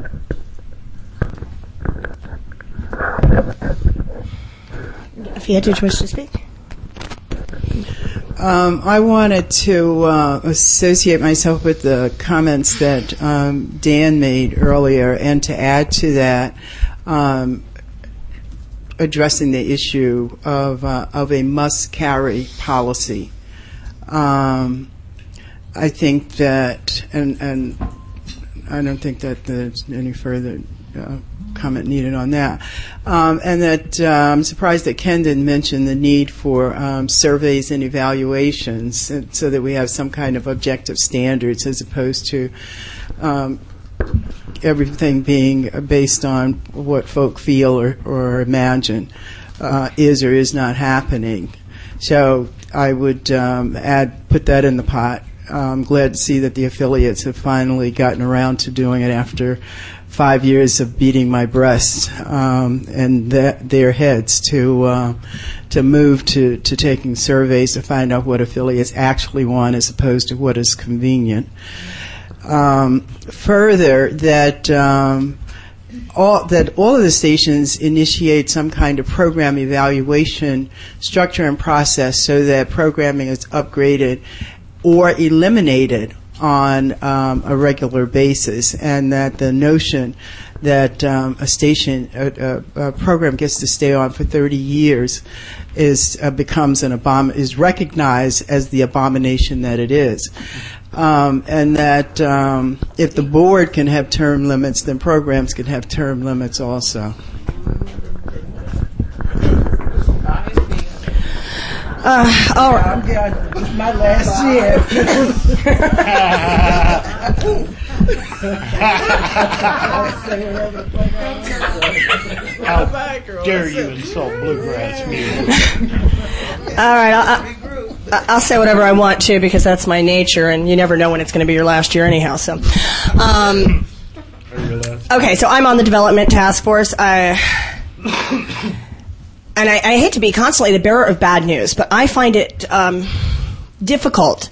Fia, did you wish to speak? Um, I wanted to uh, associate myself with the comments that um, Dan made earlier, and to add to that, um, addressing the issue of uh, of a must-carry policy. Um, I think that, and and I don't think that there's any further uh, comment needed on that. Um, and that uh, I'm surprised that Ken didn't mention the need for um, surveys and evaluations, so that we have some kind of objective standards as opposed to um, everything being based on what folk feel or, or imagine uh, is or is not happening. So I would um, add, put that in the pot. I'm glad to see that the affiliates have finally gotten around to doing it after five years of beating my breast um, and that, their heads to uh, to move to, to taking surveys to find out what affiliates actually want as opposed to what is convenient. Um, further, that um, all that all of the stations initiate some kind of program evaluation structure and process so that programming is upgraded or eliminated on um, a regular basis, and that the notion that um, a station, a, a, a program gets to stay on for thirty years is uh, becomes an abom- is recognized as the abomination that it is. Um, and that um, if the board can have term limits, then programs can have term limits also. Uh, all right. I'm done. This is my last year. How dare you insult bluegrass music? All right, I'll, I'll say whatever I want to because that's my nature, and you never know when it's going to be your last year anyhow. So, um, okay, so I'm on the development task force. I, and I, I hate to be constantly the bearer of bad news, but I find it um, difficult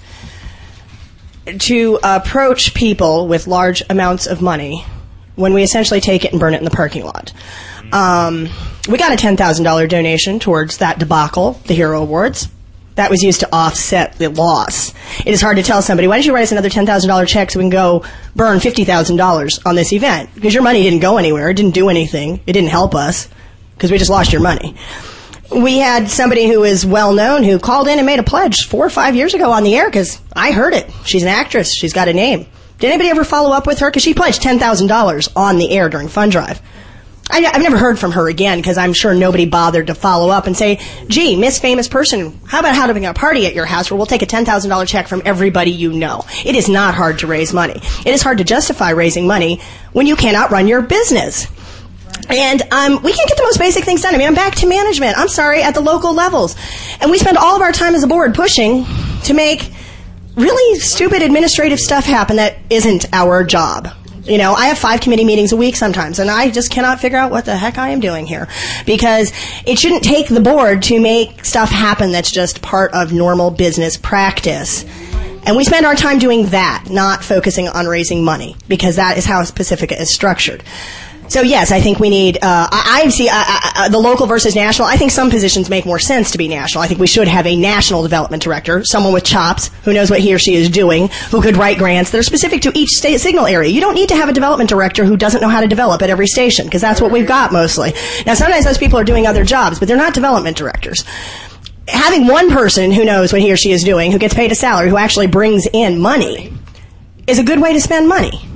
to approach people with large amounts of money when we essentially take it and burn it in the parking lot. Um, we got a ten thousand dollars donation towards that debacle, the Hero Awards. That was used to offset the loss. It is hard to tell somebody, why don't you write us another ten thousand dollars check so we can go burn fifty thousand dollars on this event? Because your money didn't go anywhere. It didn't do anything. It didn't help us because we just lost your money. We had somebody who is well known who called in and made a pledge four or five years ago on the air because I heard it. She's an actress. She's got a name. Did anybody ever follow up with her? Because she pledged ten thousand dollars on the air during Fund Drive. I, I've never heard from her again because I'm sure nobody bothered to follow up and say, gee, Miss Famous Person, how about having a party at your house where we'll take a ten thousand dollars check from everybody you know? It is not hard to raise money. It is hard to justify raising money when you cannot run your business. And um, we can't get the most basic things done. I mean, I'm back to management. I'm sorry, at the local levels. And we spend all of our time as a board pushing to make really stupid administrative stuff happen that isn't our job. You know, I have five committee meetings a week sometimes, and I just cannot figure out what the heck I am doing here. Because it shouldn't take the board to make stuff happen that's just part of normal business practice. And we spend our time doing that, not focusing on raising money, because that is how Pacifica is structured. So yes, I think we need, uh, I, I see uh, uh, the local versus national. I think some positions make more sense to be national. I think we should have a national development director, someone with chops, who knows what he or she is doing, who could write grants that are specific to each state signal area. You don't need to have a development director who doesn't know how to develop at every station, because that's what we've got mostly. Now sometimes those people are doing other jobs, but they're not development directors. Having one person who knows what he or she is doing, who gets paid a salary, who actually brings in money, is a good way to spend money.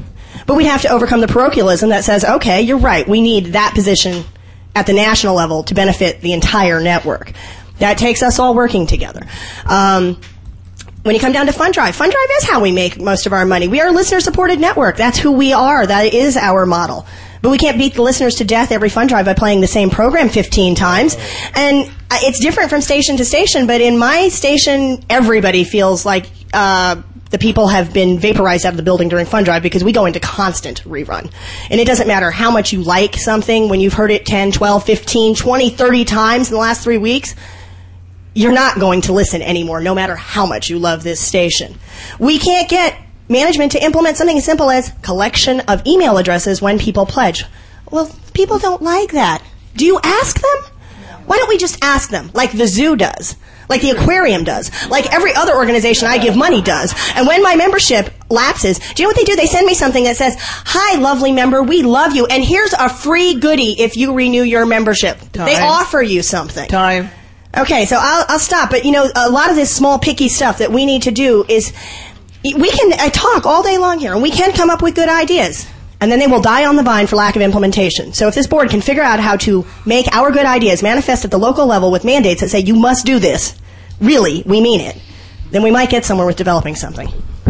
But we'd have to overcome the parochialism that says, okay, you're right, we need that position at the national level to benefit the entire network. That takes us all working together. Um, when you come down to FundDrive, FundDrive is how we make most of our money. We are a listener-supported network. That's who we are. That is our model. But we can't beat the listeners to death every FundDrive by playing the same program fifteen times. And it's different from station to station, but in my station, everybody feels like uh, the people have been vaporized out of the building during FundDrive because we go into constant rerun. And it doesn't matter how much you like something when you've heard it ten, twelve, fifteen, twenty, thirty times in the last three weeks. You're not going to listen anymore, no matter how much you love this station. We can't get management to implement something as simple as collection of email addresses when people pledge. Well, people don't like that. Do you ask them? Why don't we just ask them, like the zoo does, like the aquarium does, like every other organization I give money does? And when my membership lapses, do you know what they do? They send me something that says, hi, lovely member, we love you, and here's a free goodie if you renew your membership. Time. They offer you something. Time. Okay, so I'll, I'll stop. But, you know, a lot of this small, picky stuff that we need to do is, we can I talk all day long here, and we can come up with good ideas. And then they will die on the vine for lack of implementation. So if this board can figure out how to make our good ideas manifest at the local level with mandates that say, you must do this, really, we mean it, then we might get somewhere with developing something.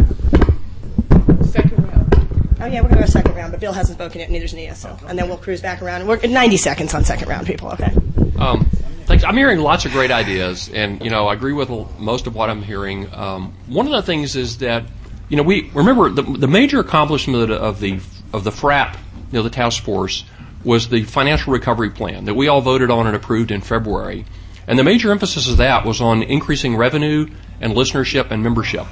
Second round. Oh, yeah, we're going to go second round, but Bill hasn't spoken yet, neither's Nia, so. And then we'll cruise back around. And we're at ninety seconds on second round, people, okay? Um, thanks. I'm hearing lots of great ideas, and you know, I agree with most of what I'm hearing. Um, one of the things is that, you know, we remember the the major accomplishment of the of the FRAP, you know, the task force, was the financial recovery plan that we all voted on and approved in February, and the major emphasis of that was on increasing revenue and listenership and membership,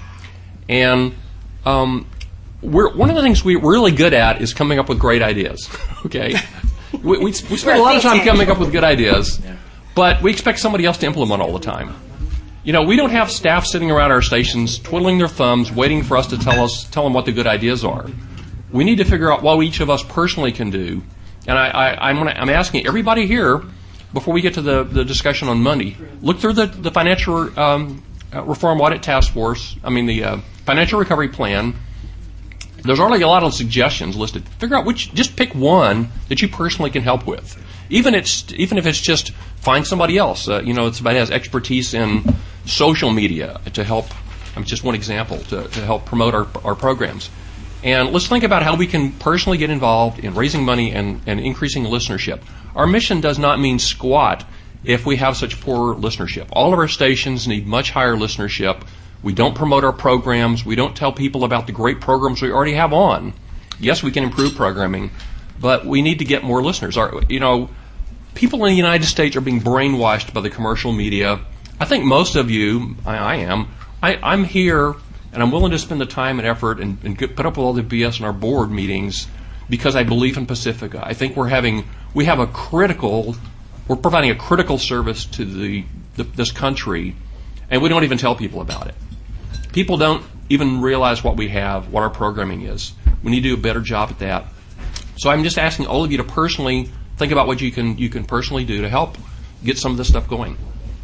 and um, we're one of the things we're really good at is coming up with great ideas. Okay. We, we, we spend a lot of time coming up with good ideas, but we expect somebody else to implement all the time. You know, we don't have staff sitting around our stations twiddling their thumbs, waiting for us to tell us tell them what the good ideas are. We need to figure out what each of us personally can do. And I, I, I'm, gonna, I'm asking everybody here, before we get to the, the discussion on money, look through the, the Financial um, Reform Audit Task Force, I mean the uh, Financial Recovery Plan. There's already a lot of suggestions listed. Figure out which, just pick one that you personally can help with. Even it's, even if it's just find somebody else. Uh, you know, it's somebody has expertise in social media to help. I mean, just one example to, to help promote our, our programs. And let's think about how we can personally get involved in raising money and, and increasing listenership. Our mission does not mean squat if we have such poor listenership. All of our stations need much higher listenership. We don't promote our programs. We don't tell people about the great programs we already have on. Yes, we can improve programming, but we need to get more listeners. Our, you know, people in the United States are being brainwashed by the commercial media. I think most of you, I, I am, I, I'm here, and I'm willing to spend the time and effort and, and get, put up with all the B S in our board meetings because I believe in Pacifica. I think we're having, we have a critical, we're providing a critical service to the, the this country, and we don't even tell people about it. People don't even realize what we have, what our programming is. We need to do a better job at that. So I'm just asking all of you to personally think about what you can you can personally do to help get some of this stuff going.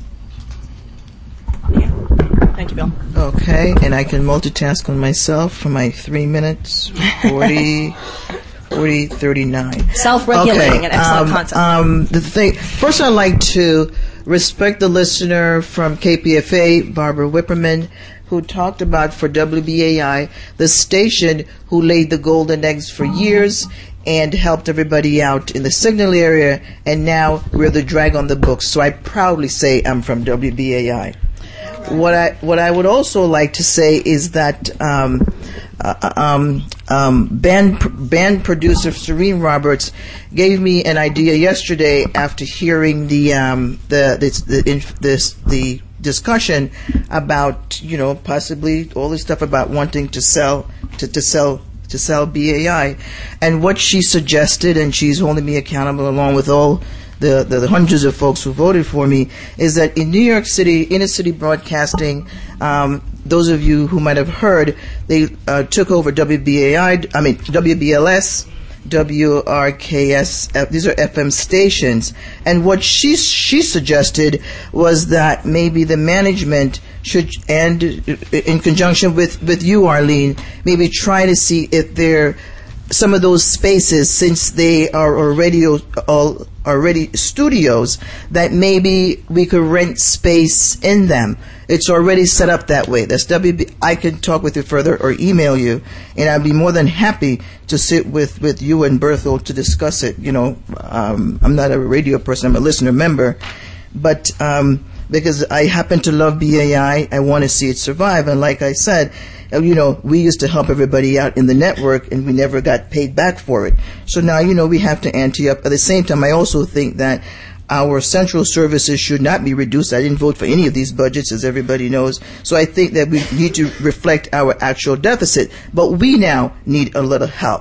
Yeah. Thank you, Bill. Okay, and I can multitask on myself for my three minutes, forty, forty, thirty-nine. Self-regulating, okay. an excellent um, concept. Um, the thing, first I'd like to respect the listener from K P F A, Barbara Whipperman, who talked about for W B A I, the station who laid the golden eggs for years and helped everybody out in the signal area, and now we're the drag on the books. So I proudly say I'm from W B A I. What I what I would also like to say is that um, uh, um, um, band band producer Serene Roberts gave me an idea yesterday after hearing the um, the this, the this the discussion about, you know, possibly all this stuff about wanting to sell to, to sell to sell B A I, and what she suggested, and she's holding me accountable along with all the, the, the hundreds of folks who voted for me, is that in New York City, inner city broadcasting, um, those of you who might have heard, they uh, took over W B A I, I mean W B L S, W R K S, uh, these are F M stations, and what she she suggested was that maybe the management should, and in conjunction with, with you, Arlene, maybe try to see if there some of those spaces, since they are already all already studios, that maybe we could rent space in them. It's already set up that way. That's W B. I can talk with you further or email you, and I'd be more than happy to sit with, with you and Berthold to discuss it. You know, um, I'm not a radio person. I'm a listener member, but um, because I happen to love B A I, I want to see it survive. And like I said, you know, we used to help everybody out in the network, and we never got paid back for it. So now, you know, we have to ante up. At the same time, I also think that our central services should not be reduced. I didn't vote for any of these budgets, as everybody knows. So I think that we need to reflect our actual deficit. But we now need a little help.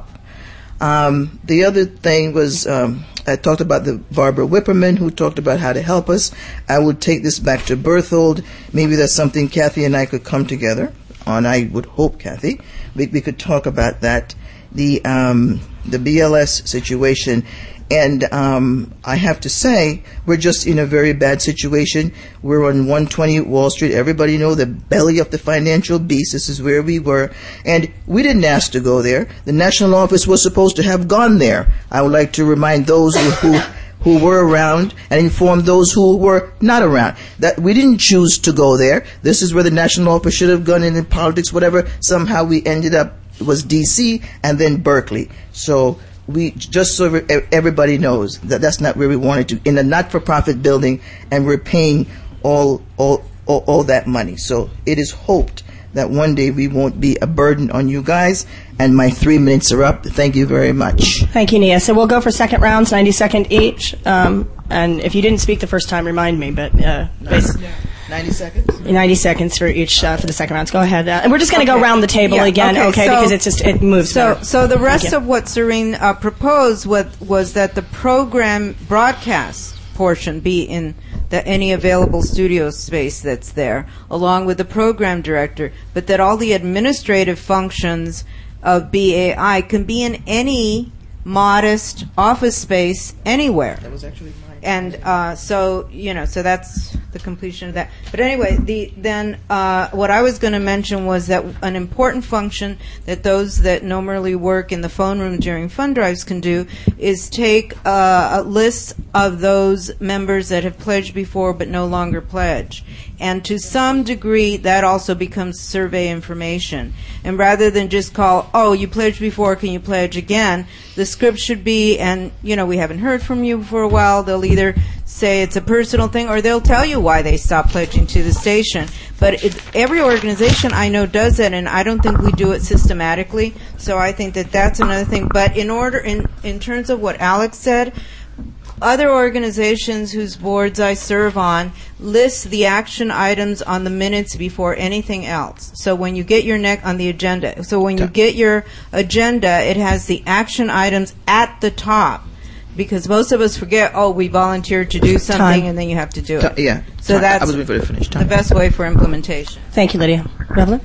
Um, the other thing was, um, I talked about the Barbara Whipperman, who talked about how to help us. I would take this back to Berthold. Maybe that's something Kathy and I could come together on. I would hope, Kathy, we, we could talk about that. The um, the B L S situation. And um, I have to say, we're just in a very bad situation. We're on one twenty Wall Street. Everybody know the belly of the financial beast. This is where we were. And we didn't ask to go there. The national office was supposed to have gone there. I would like to remind those who, who, who were around and inform those who were not around that we didn't choose to go there. This is where the national office should have gone in, in politics, whatever. Somehow we ended up, it was D C and then Berkeley. So we, just so everybody knows that that's not where we wanted to, in a not-for-profit building, and we're paying all, all, all, all that money. So it is hoped that one day we won't be a burden on you guys. And my three minutes are up. Thank you very much. Thank you, Nia. So we'll go for second rounds, ninety seconds each. Um, and if you didn't speak the first time, remind me. But uh, ninety seconds. ninety seconds for each uh, for the second rounds. Go ahead. Uh, and we're just going to Okay. go around the table Yeah, again, okay? so- because it's just it moves. So, better. so the Thank rest you. of what Serene uh, proposed was, was that the program broadcast portion be in the, any available studio space that's there, along with the program director, but that all the administrative functions of B A I can be in any modest office space anywhere. That was actually mine. And uh, so, you know, so that's the completion of that. But anyway, the then uh, what I was going to mention was that an important function that those that normally work in the phone room during fund drives can do is take uh, a list of those members that have pledged before but no longer pledge. And to some degree, that also becomes survey information. And rather than just call, oh, you pledged before, can you pledge again? The script should be, and, you know, we haven't heard from you for a while. They'll either say it's a personal thing or they'll tell you why they stopped pledging to the station. But it, every organization I know does that, and I don't think we do it systematically. So I think that that's another thing. But in order, in, in terms of what Alex said, other organizations whose boards I serve on list the action items on the minutes before anything else. So when you get your neck on the agenda, so when you get your agenda, it has the action items at the top. Because most of us forget, oh, we volunteered to do something, Time. and then you have to do it. Ti- yeah. So Time. that's I was waiting for it to finish. the Time. best way for implementation. Thank you, Lydia. Revelyn?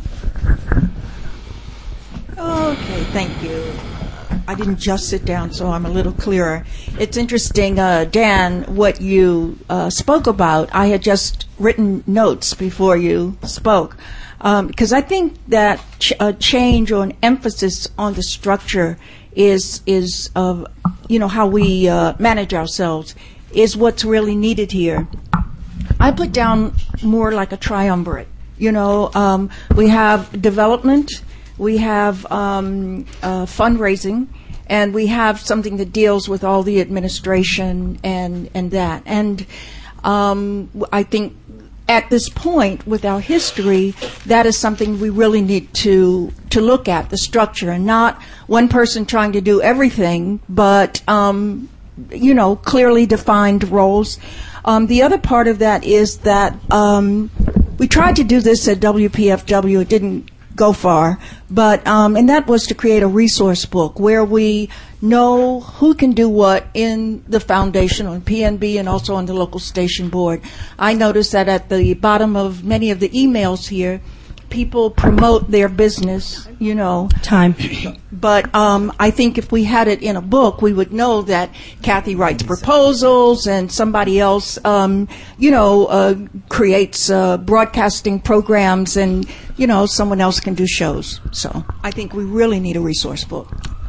Okay, thank you. I didn't just sit down, so I'm a little clearer. It's interesting, uh, Dan, what you uh, spoke about. I had just written notes before you spoke, because I think that ch- a change or an emphasis on the structure is is uh, you know how we uh, manage ourselves is what's really needed here. I put down more like a triumvirate. You know, um, we have development. We have um, uh, fundraising, and we have something that deals with all the administration and, and that. And um, I think at this point, with our history, that is something we really need to to look at, the structure, and not one person trying to do everything, but um, you know, clearly defined roles. Um, the other part of that is that um, we tried to do this at W P F W. It didn't go far, but um, and that was to create a resource book where we know who can do what in the foundation, on P N B, and also on the local station board. I noticed that at the bottom of many of the emails here, people promote their business, you know. Time. But um, I think if we had it in a book, we would know that Kathy writes proposals and somebody else, um, you know, uh, creates uh, broadcasting programs, and, you know, someone else can do shows. So I think we really need a resource book.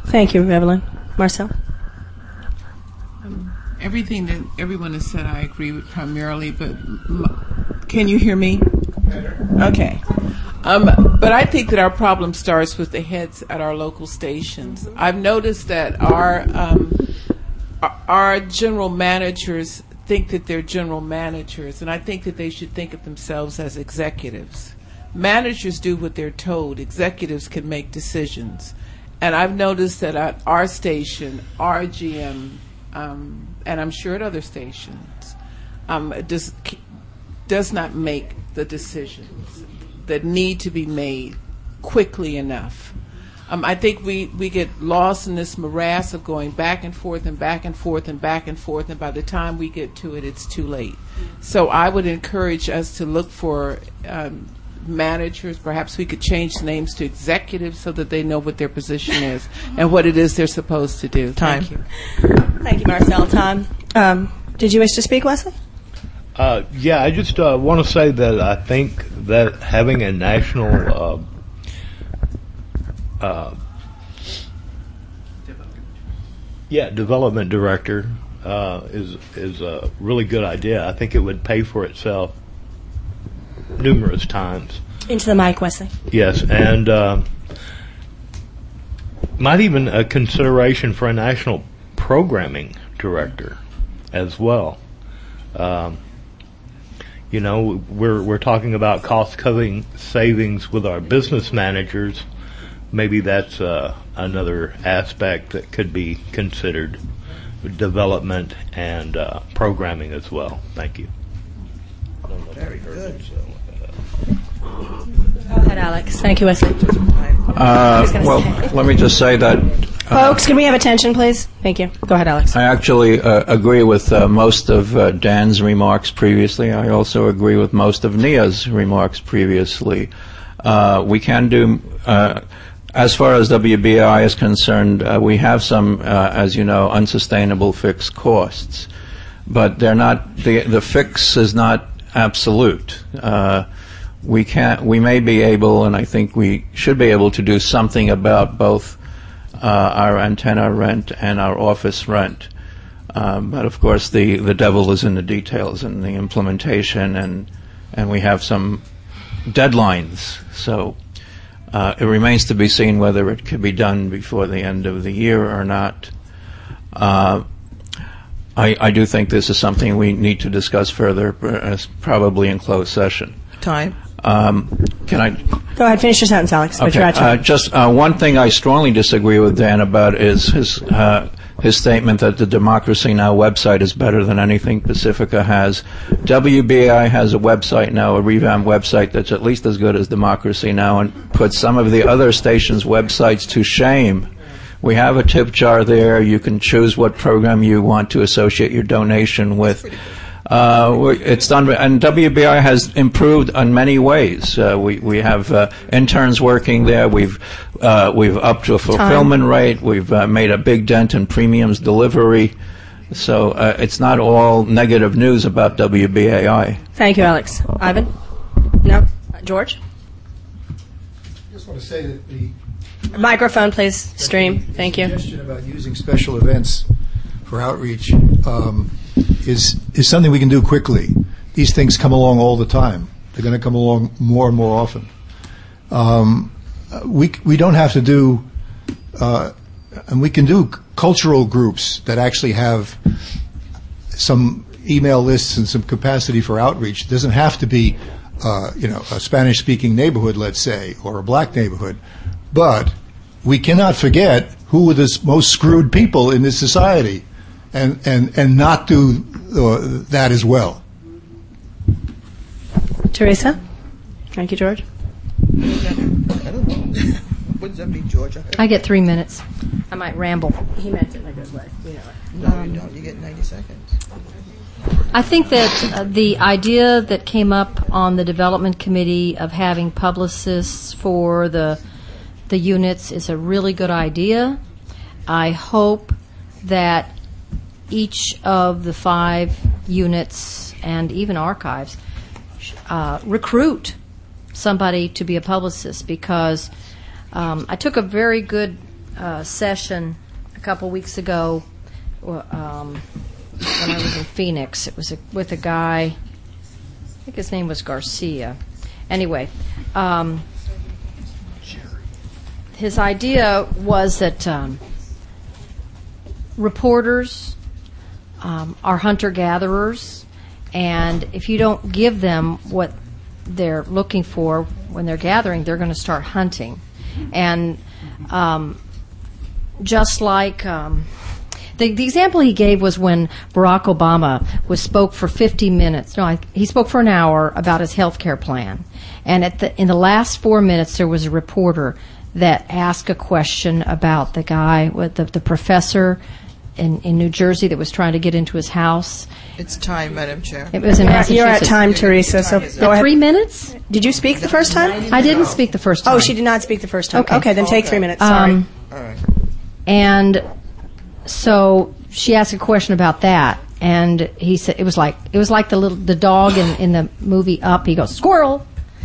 Thank you, Evelyn. Marcel? Um, everything that everyone has said, I agree with primarily, but m- can you hear me? Okay. Um, but I think that our problem starts with the heads at our local stations. I've noticed that our um, our general managers think that they're general managers, and I think that they should think of themselves as executives. Managers do what they're told. Executives can make decisions. And I've noticed that at our station, our G M, um, and I'm sure at other stations, um, does, does not make the decisions that need to be made quickly enough. Um, I think we, we get lost in this morass of going back and forth and back and forth and back and forth, and by the time we get to it, it's too late. So I would encourage us to look for um, managers. Perhaps we could change the names to executives so that they know what their position is and what it is they're supposed to do. Time. Thank you. Thank you, Marcel. Time. Um, did you wish to speak, Wesley? Uh, yeah, I just uh, want to say that I think that having a national uh, uh, yeah development director uh, is is a really good idea. I think it would pay for itself numerous times. Into the mic, Wesley. Yes, and uh, might even a consideration for a national programming director as well. Um, you know, we're we're talking about cost-cutting savings with our business managers. Maybe that's uh, another aspect that could be considered, development and uh, programming as well. Thank you. Very good. Go ahead, Alex. Thank you, Wesley. Uh, well, let me just say that. Uh, Folks, can we have attention, please? Thank you. Go ahead, Alex. I actually uh, agree with uh, most of uh, Dan's remarks previously. I also agree with most of Nia's remarks previously. Uh, we can do, uh, as far as W B A I is concerned, uh, we have some, uh, as you know, unsustainable fixed costs. But they're not, the, the fix is not absolute. Uh, we can't, we may be able, and I think we should be able to do something about both uh, our antenna rent and our office rent. Um, but of course, the, the devil is in the details and the implementation, and and we have some deadlines. So uh, it remains to be seen whether it could be done before the end of the year or not. Uh, I, I do think this is something we need to discuss further, uh, probably in closed session. Time. Um, can I? Go ahead, finish your sentence, Alex. Okay. Uh, just uh, one thing I strongly disagree with Dan about is his uh, his statement that the Democracy Now! Website is better than anything Pacifica has. W B A I has a website now, a revamped website that's at least as good as Democracy Now! And puts some of the other stations' websites to shame. We have a tip jar there. You can choose what program you want to associate your donation with. Uh, it's done, and W B I has improved in many ways. Uh, we we have uh, interns working there. We've uh, we've upped to a fulfillment Time. rate. We've uh, made a big dent in premiums delivery. So uh, it's not all negative news about W B A I. Thank you, Alex. Ivan? No? Uh, George? I just want to say that the microphone, please. Stream. Thank you. Suggestion about using special events for outreach um, is is something we can do quickly. These things come along all the time. They're going to come along more and more often. Um, we we don't have to do, uh, and we can do cultural groups that actually have some email lists and some capacity for outreach. It doesn't have to be, uh, you know, a Spanish-speaking neighborhood, let's say, or a black neighborhood. But we cannot forget who are the most screwed people in this society, and, and, and not do uh, that as well. Teresa? Thank you, George. I don't know. What does that mean, Georgia? I get three minutes. I might ramble. He meant it in a good way. You know it. No, um, you don't. You get ninety seconds. I think that uh, the idea that came up on the development committee of having publicists for the the units is a really good idea. I hope that each of the five units and even archives uh, recruit somebody to be a publicist, because um, I took a very good uh, session a couple weeks ago um, when I was in Phoenix. It was a, with a guy, I think his name was Garcia. Anyway, um, his idea was that um, reporters um, are hunter-gatherers, and if you don't give them what they're looking for when they're gathering, they're going to start hunting. And um, just like um, the, the example he gave was when Barack Obama was spoke for fifty minutes. No, I, he spoke for an hour about his health care plan. And at the, in the last four minutes, there was a reporter that asked a question about the guy, with the, the professor in, in New Jersey that was trying to get into his house. It's time, Madam Chair. It was in You're at- Massachusetts. You're at time, Teresa, so go ahead. Three minutes? Did you speak the first time? I didn't speak the first time. Oh, she did not speak the first time. Okay. Okay, then take three minutes. Sorry. Um, And so she asked a question about that, and he said it was like it was like the little the dog in, in the movie Up. He goes, "Squirrel."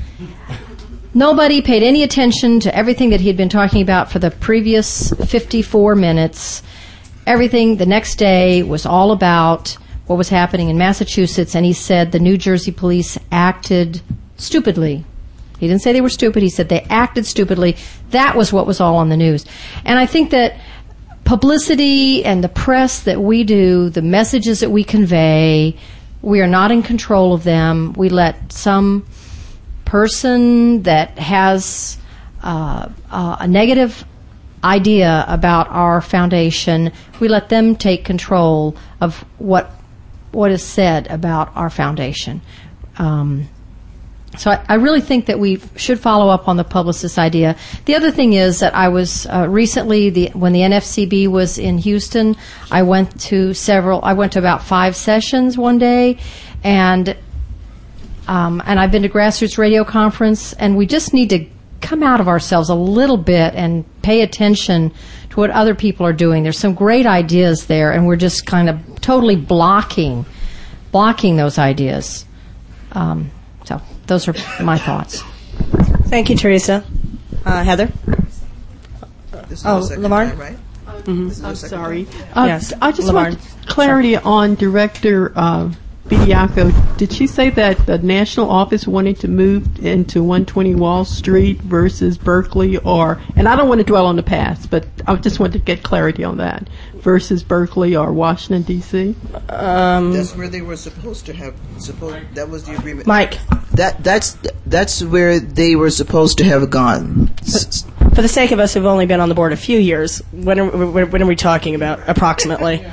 Nobody paid any attention to everything that he had been talking about for the previous fifty-four minutes. Everything the next day was all about what was happening in Massachusetts, and he said the New Jersey police acted stupidly. He didn't say they were stupid. He said they acted stupidly. That was what was all on the news. And I think that publicity and the press that we do, the messages that we convey, we are not in control of them. We let some person that has uh, uh, a negative idea about our foundation, we let them take control of what what is said about our foundation. Um, so I, I really think that we should follow up on the publicist idea. The other thing is that I was uh, recently, the, when the N F C B was in Houston, I went to several, I went to about five sessions one day, and um, and I've been to Grassroots Radio Conference, and we just need to come out of ourselves a little bit and pay attention to what other people are doing. There's some great ideas there, and we're just kind of totally blocking, blocking those ideas. Um, so those are my thoughts. Thank you, Teresa. Uh, Heather? This is Oh, the second Lamar? time, right? Mhm. This is the I'm second sorry. time? Uh, Yes, I just Lamar. want clarity on Director uh, Bediaco. Did she say that the national office wanted to move into one twenty Wall Street versus Berkeley, or, and I don't want to dwell on the past, but I just want to get clarity on that, versus Berkeley or Washington, D C? Um, That's where they were supposed to have. Supposed that was the agreement. Mike. That that's that's where they were supposed to have gone. S- For the sake of us who've only been on the board a few years, when are, when when are we talking about, approximately?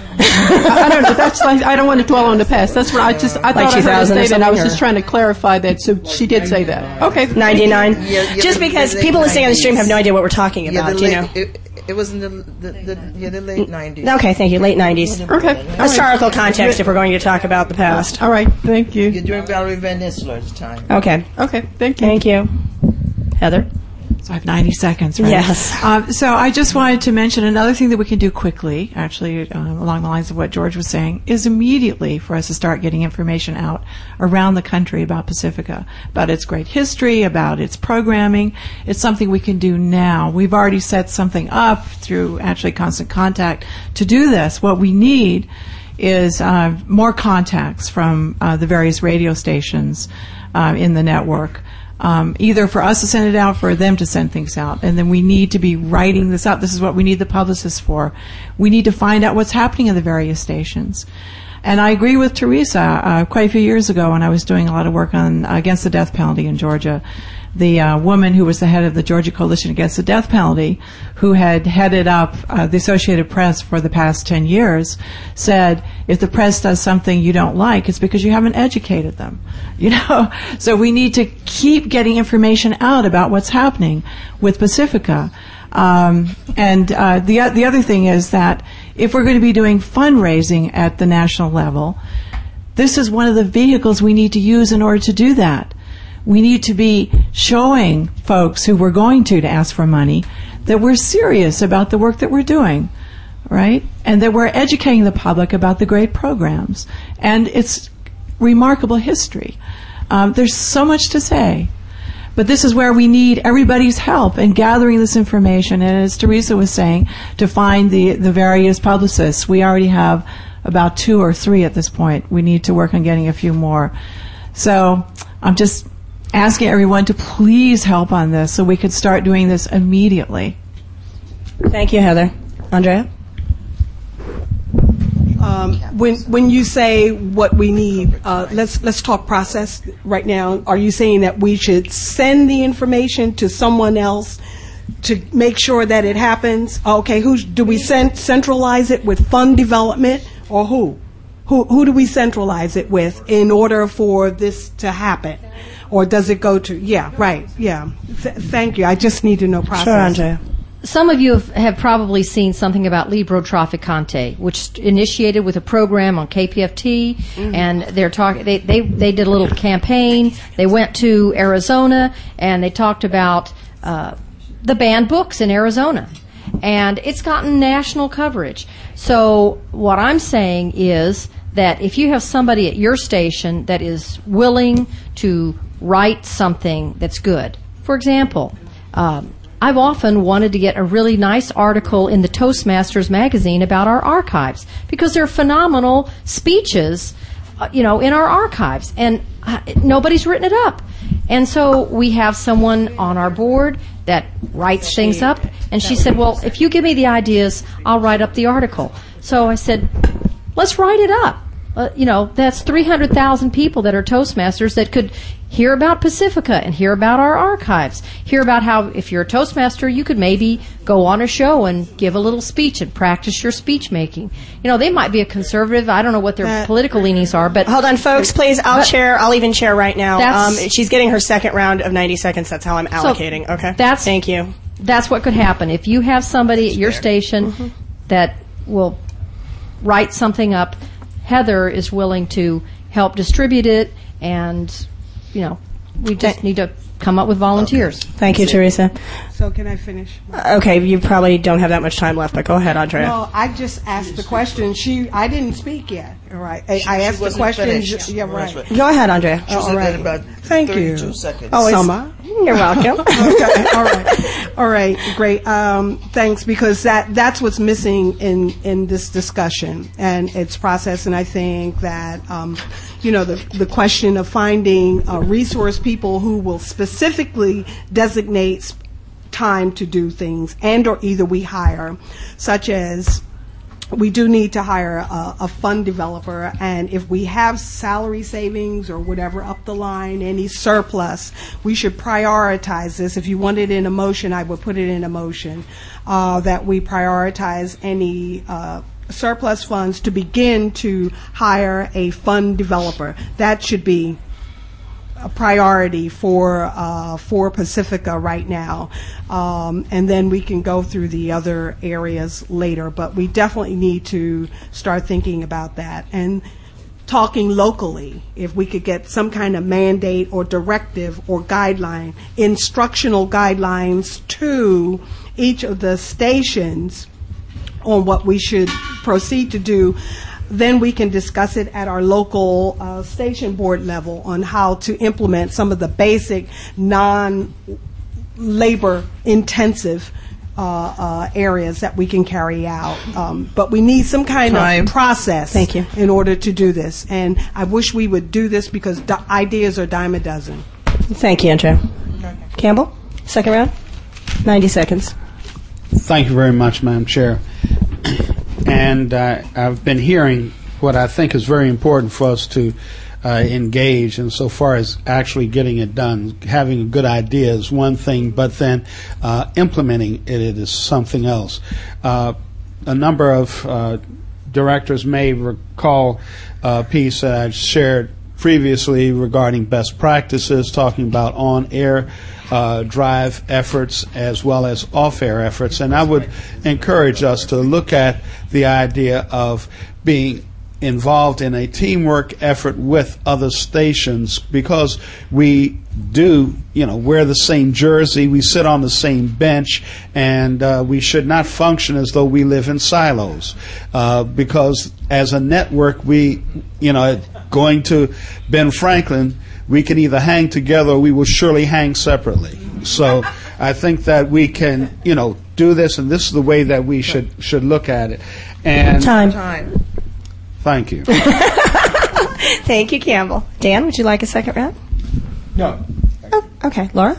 I don't know. That's like, I don't want to dwell on the past. That's what I just I Like thought I heard her two thousand or say that. I was something, just or- trying to clarify that. So she did say that. Okay, ninety-nine? Yeah, yeah, Just the- because the people late listening on the stream have no idea what we're talking Yeah, about, the you late, know? It, it was in the, the, the yeah the late nineties. Okay, thank you. Late nineties. Okay. Historical context if we're going to talk about the past. All right. Thank you. During Valerie Van Isler's time. Okay. Okay. Thank you. Thank you. Heather? So I have ninety seconds, right? Yes. Um, so I just wanted to mention another thing that we can do quickly, actually, um, along the lines of what George was saying, is immediately for us to start getting information out around the country about Pacifica, about its great history, about its programming. It's something we can do now. We've already set something up through actually Constant Contact to do this. What we need is uh, more contacts from uh, the various radio stations uh, in the network. Um, either for us to send it out, for them to send things out. And then we need to be writing this out. This is what we need the publicists for. We need to find out what's happening in the various stations. And I agree with Teresa. Uh, quite a few years ago when I was doing a lot of work on uh, against the death penalty in Georgia, the uh, woman who was the head of the Georgia Coalition Against the Death Penalty, who had headed up uh, the Associated Press for the past ten years, said, if the press does something you don't like, it's because you haven't educated them. You know, so we need to keep getting information out about what's happening with Pacifica. Um, and uh, the the other thing is that if we're going to be doing fundraising at the national level, this is one of the vehicles we need to use in order to do that. We need to be showing folks who we're going to to ask for money that we're serious about the work that we're doing, right? And that we're educating the public about the great programs and its remarkable history. Um, there's so much to say, But this is where we need everybody's help in gathering this information. And as Teresa was saying, to find the, the various publicists. We already have about two or three at this point. We need to work on getting a few more. So I'm just asking everyone to please help on this so we could start doing this immediately. Thank you, Heather. Andrea? Um, when when you say what we need, uh, let's let's talk process right now. Are you saying that we should send the information to someone else to make sure that it happens? Okay, who do we send, centralize it with fund development, or who? Who who do we centralize it with in order for this to happen? Or does it go to, yeah, right, yeah. Th- thank you. I just need to know process. Sure, Andrea. Some of you have, have probably seen something about Libro Trafficante, which initiated with a program on K P F T, mm-hmm. and they're talking. They, they they did a little campaign. They went to Arizona and they talked about uh, the banned books in Arizona, and it's gotten national coverage. So what I'm saying is that if you have somebody at your station that is willing to write something that's good, for example. Um, I've often wanted to get a really nice article in the Toastmasters magazine about our archives because they're phenomenal speeches, uh, you know, in our archives, and uh, nobody's written it up. And so we have someone on our board that writes things up, and she said, well, if you give me the ideas, I'll write up the article. So I said, let's write it up. Uh, you know, that's three hundred thousand people that are Toastmasters that could hear about Pacifica and hear about our archives, hear about how if you're a Toastmaster, you could maybe go on a show and give a little speech and practice your speech making. You know, they might be a conservative. I don't know what their uh, political leanings are, but... Hold on, folks, please. I'll but, chair. I'll even chair right now. Um, she's getting her second round of ninety seconds. That's how I'm allocating. So okay? That's, Thank you. That's what could happen. If you have somebody at your station mm-hmm. that will write something up, Heather is willing to help distribute it, and, you know, we just need to come up with volunteers. Okay. Thank you, Teresa. So can I finish? Uh, okay, you probably don't have that much time left, but go ahead, Andrea. No, I just asked the question. She, I didn't speak yet. All right, I, I asked the question. Finished. Yeah, right. Go ahead, Andrea. She all right. About Thank you. Seconds. Oh, Summer. You're welcome. Okay. All right. All right. Great. Um, thanks, because that that's what's missing in in this discussion and its process. And I think that um, you know the the question of finding uh, resource people who will specifically designate time to do things, and or either we hire, such as. We do need to hire a, a fund developer, and if we have salary savings or whatever up the line, any surplus, we should prioritize this. If you want it in a motion, I would put it in a motion, uh, that we prioritize any uh, surplus funds to begin to hire a fund developer. That should be a priority for uh, for Pacifica right now, um, and then we can go through the other areas later. But we definitely need to start thinking about that and talking locally. If we could get some kind of mandate or directive or guideline, instructional guidelines to each of the stations on what we should proceed to do. Then we can discuss it at our local uh, station board level on how to implement some of the basic non-labor intensive uh, uh, areas that we can carry out. Um, but we need some kind Time. of process Thank you. in order to do this. And I wish we would do this because di- ideas are dime a dozen. Thank you, Andrea. Campbell, second round, ninety seconds. Thank you very much, Madam Chair. And uh, I've been hearing what I think is very important for us to uh, engage in so far as actually getting it done. Having a good idea is one thing, but then uh, implementing it, it is something else. Uh, a number of uh, directors may recall a piece that I shared previously regarding best practices, talking about on-air uh, drive efforts as well as off-air efforts. And I would encourage us to look at the idea of being involved in a teamwork effort with other stations, because we do, you know, wear the same jersey, we sit on the same bench, and uh, we should not function as though we live in silos. Uh, because as a network, we, you know, going to Ben Franklin, we can either hang together or we will surely hang separately. So I think that we can, you know, do this, and this is the way that we should should look at it. And Time. Time. Thank you. Thank you, Campbell. Dan, would you like a second round? No. Oh, okay. Laura?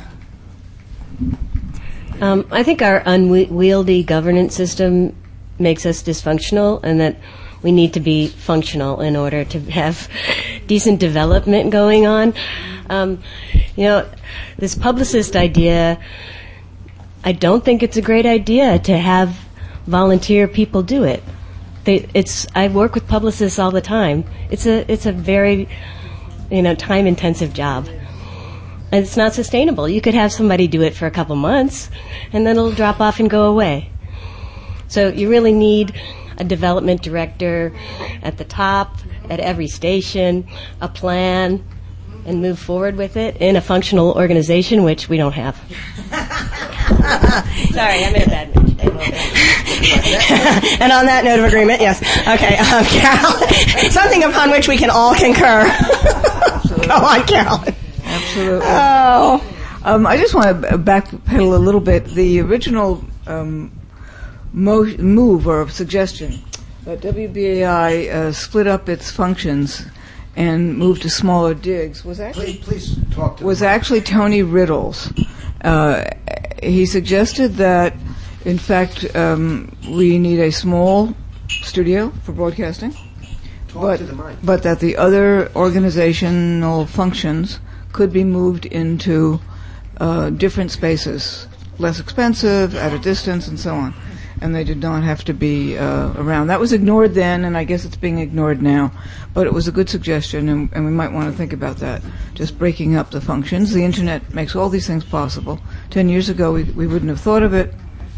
Um, I think our unwieldy governance system makes us dysfunctional, and that we need to be functional in order to have decent development going on. Um, you know, this publicist idea, I don't think it's a great idea to have volunteer people do it. They, it's I work with publicists all the time. It's a it's a very, you know, time-intensive job. And it's not sustainable. You could have somebody do it for a couple months, and then it'll drop off and go away. So you really need a development director at the top, at every station, a plan, and move forward with it in a functional organization, which we don't have. Sorry, I made a bad mention. And on that note of agreement, yes. Okay, um, Carol, something upon which we can all concur. Go on, Carolyn. Absolutely. Oh. Um, I just want to backpedal a little bit. The original um, mo- move or suggestion that W B A I uh, split up its functions and move to smaller digs was actually please, please talk to was actually Tony Riddle's. Uh, he suggested that, in fact, um, we need a small studio for broadcasting, Talk but to the mic. but that the other organizational functions could be moved into uh, different spaces, less expensive, at a distance, and so on. And they did not have to be uh, around. That was ignored then, and I guess it's being ignored now. But it was a good suggestion, and, and we might want to think about that. Just breaking up the functions. The Internet makes all these things possible. Ten years ago, we, we wouldn't have thought of it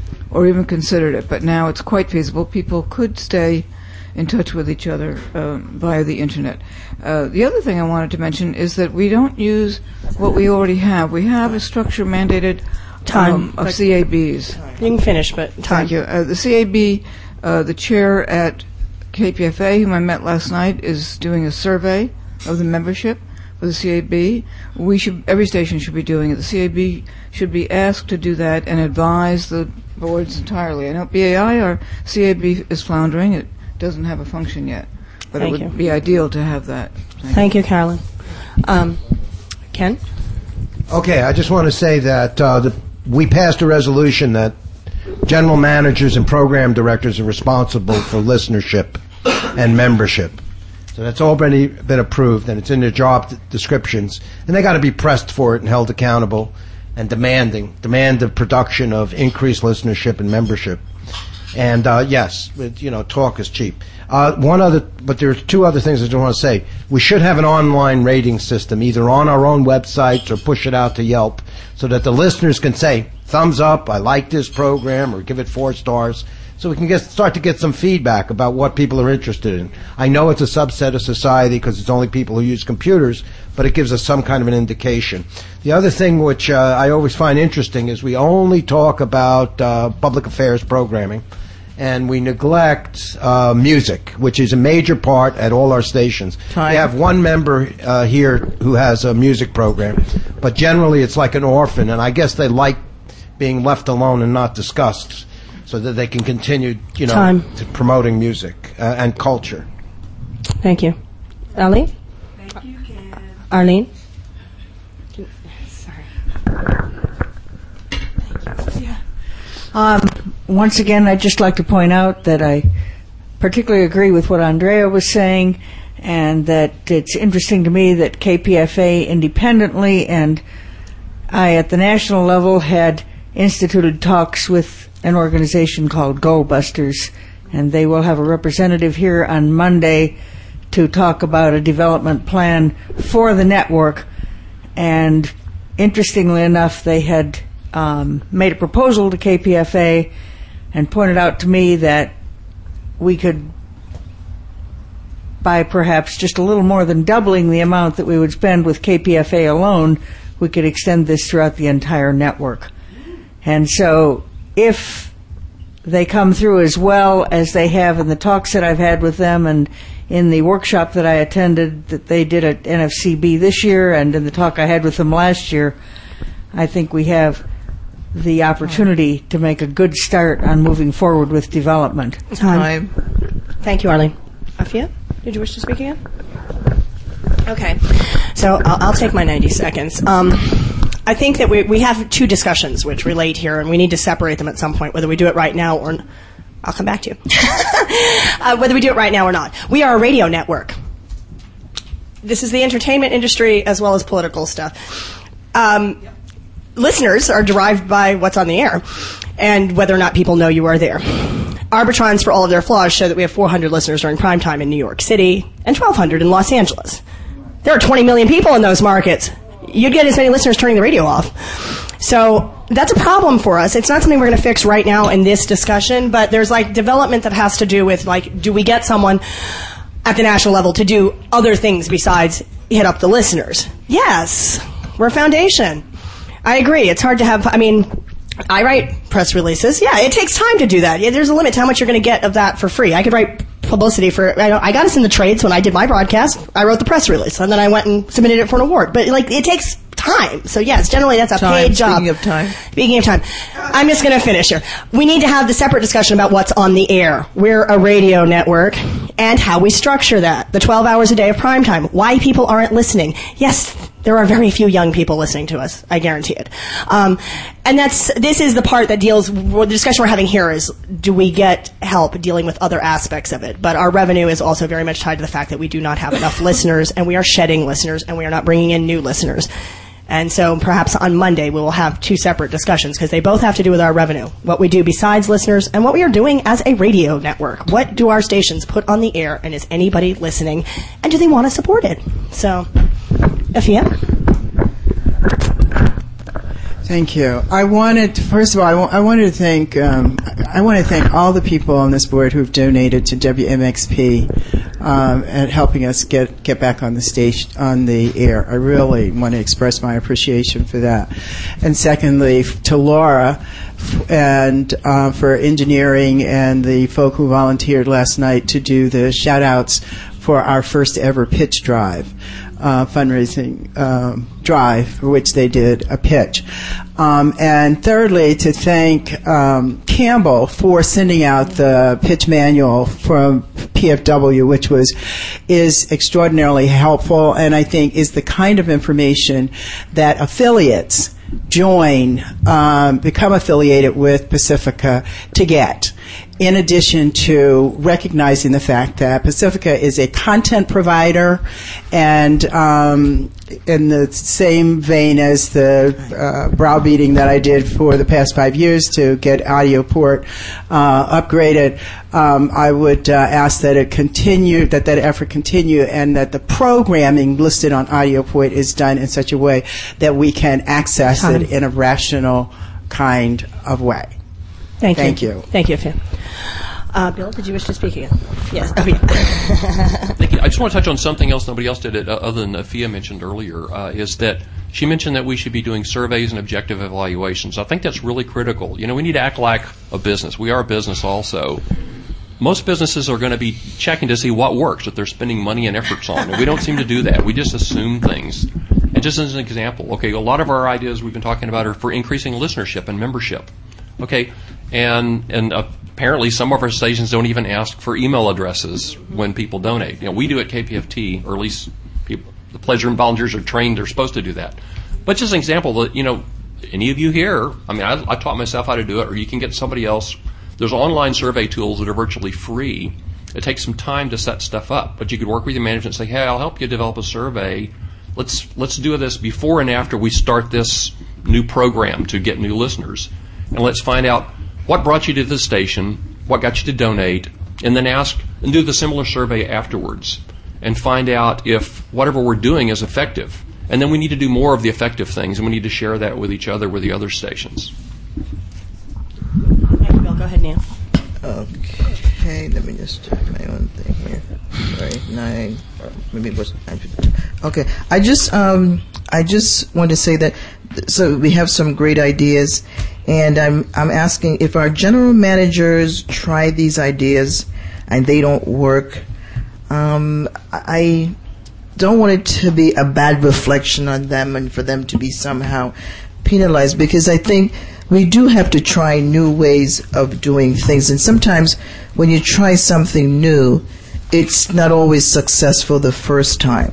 or even considered it, but now it's quite feasible. People could stay in touch with each other uh, via the Internet. Uh, the other thing I wanted to mention is that we don't use what we already have. We have a structure mandated Time. um, of C A Bs. You can finish, but time. Thank you. Uh, the C A B, uh, the chair at K P F A, whom I met last night, is doing a survey of the membership for the C A B. We should, every station should be doing it. The C A B should be asked to do that and advise the boards entirely. I know B A I, our C A B is floundering. It doesn't have a function yet, but Thank it would you. be ideal to have that. Thank, Thank you, Carolyn. Um, Ken? Okay, I just want to say that uh, the, we passed a resolution that general managers and program directors are responsible for listenership and membership. So that's already been approved, and it's in their job descriptions. And they got to be pressed for it and held accountable and demanding, demand the production of increased listenership and membership. And uh, yes, it, you know, talk is cheap. Uh, one other, but there's two other things I just want to say. We should have an online rating system, either on our own websites or push it out to Yelp, so that the listeners can say, thumbs up, I like this program, or give it four stars, so we can get, start to get some feedback about what people are interested in. I know it's a subset of society because it's only people who use computers, but it gives us some kind of an indication. The other thing which uh, I always find interesting is we only talk about uh, public affairs programming, and we neglect uh, music, which is a major part at all our stations. Time. We have one member uh, here who has a music program, but generally it's like an orphan, and I guess they like being left alone and not discussed, so that they can continue, you know, Time. to promoting music uh, and culture. Thank you. Arlene? Thank you, Ken. Arlene? Um, once again, I'd just like to point out that I particularly agree with what Andrea was saying, and that it's interesting to me that K P F A independently and I at the national level had instituted talks with an organization called Goalbusters, and they will have a representative here on Monday to talk about a development plan for the network. And interestingly enough, they had um, made a proposal to K P F A and pointed out to me that we could, by perhaps just a little more than doubling the amount that we would spend with K P F A alone, we could extend this throughout the entire network. And so if they come through as well as they have in the talks that I've had with them, and in the workshop that I attended that they did at N F C B this year and in the talk I had with them last year, I think we have the opportunity to make a good start on moving forward with development. Time. Thank you, Arlene. Afia, did you wish to speak again? Okay. So I'll, I'll take my ninety seconds. Um, I think that we, we have two discussions which relate here, and we need to separate them at some point, whether we do it right now or... N- I'll come back to you. uh, whether we do it right now or not. We are a radio network. This is the entertainment industry as well as political stuff. Um, listeners are derived by what's on the air and whether or not people know you are there. Arbitrons, for all of their flaws, show that we have four hundred listeners during prime time in New York City and twelve hundred in Los Angeles. There are twenty million people in those markets. You'd get as many listeners turning the radio off. So that's a problem for us. It's not something we're going to fix right now in this discussion, but there's like development that has to do with like, do we get someone at the national level to do other things besides hit up the listeners? Yes. We're a foundation. I agree. It's hard to have, I mean, I write press releases. Yeah, it takes time to do that. Yeah, there's a limit to how much you're going to get of that for free. I could write publicity for, I, know, I got us in the trades when I did my broadcast. I wrote the press release, and then I went and submitted it for an award. But, like, it takes time. So, yes, generally that's a Time. paid job. Speaking of time. Speaking of time. I'm just going to finish here. We need to have the separate discussion about what's on the air. We're a radio network, and how we structure that. The twelve hours a day of prime time. Why people aren't listening. Yes, there are very few young people listening to us. I guarantee it. Um, and that's, this is the part that deals, the discussion we're having here is, do we get help dealing with other aspects of it? But our revenue is also very much tied to the fact that we do not have enough listeners, and we are shedding listeners, and we are not bringing in new listeners. And so perhaps on Monday we will have two separate discussions because they both have to do with our revenue. What we do besides listeners and what we are doing as a radio network. What do our stations put on the air, and is anybody listening, and do they want to support it? So, Afia? Thank you. I wanted, to, first of all, I, w- I wanted to thank, um, I want to thank all the people on this board who've donated to W M X P um, and helping us get get back on the station, on the air. I really want to express my appreciation for that. And secondly, to Laura and uh, for engineering and the folk who volunteered last night to do the shout-outs for our first ever pitch drive. Uh, fundraising um, drive for which they did a pitch. Um, and thirdly, to thank um, Campbell for sending out the pitch manual from P F W, which was is extraordinarily helpful and I think is the kind of information that affiliates join, um, become affiliated with Pacifica to get. In addition to recognizing the fact that Pacifica is a content provider, and um, in the same vein as the uh, browbeating that I did for the past five years to get AudioPort uh, upgraded, um, I would uh, ask that it continue, that that effort continue, and that the programming listed on AudioPort is done in such a way that we can access Time. it in a rational kind of way. Thank you. Thank you. Thank you, Afia. Uh, Bill, did you wish to speak again? Yes. Oh, yeah. Thank you. I just want to touch on something else nobody else did, it, uh, other than Afia mentioned earlier, uh, is that she mentioned that we should be doing surveys and objective evaluations. I think that's really critical. You know, we need to act like a business. We are a business also. Most businesses are going to be checking to see what works that they're spending money and efforts on. And we don't seem to do that. We just assume things. And just as an example, okay, a lot of our ideas we've been talking about are for increasing listenership and membership. Okay, and and apparently some of our stations don't even ask for email addresses when people donate. You know, we do at K P F T, or at least people, the Pleasure and volunteers are trained; they're supposed to do that. But just an example that, you know, any of you here, I mean, I, I taught myself how to do it, or you can get somebody else. There's online survey tools that are virtually free. It takes some time to set stuff up, but you could work with your management and say, "Hey, I'll help you develop a survey. Let's let's do this before and after we start this new program to get new listeners." And let's find out what brought you to this station, what got you to donate, and then ask and do the similar survey afterwards and find out if whatever we're doing is effective. And then we need to do more of the effective things, and we need to share that with each other, with the other stations. Thank you, Bill. Go ahead, Neil. Okay, let me just check my own thing here. Right, nine, or maybe it was nine fifty-two. Okay, I just, um, I just want to say that, so we have some great ideas, and I'm, I'm asking if our general managers try these ideas and they don't work, Um, I don't want it to be a bad reflection on them and for them to be somehow penalized, because I think we do have to try new ways of doing things. And sometimes when you try something new, it's not always successful the first time.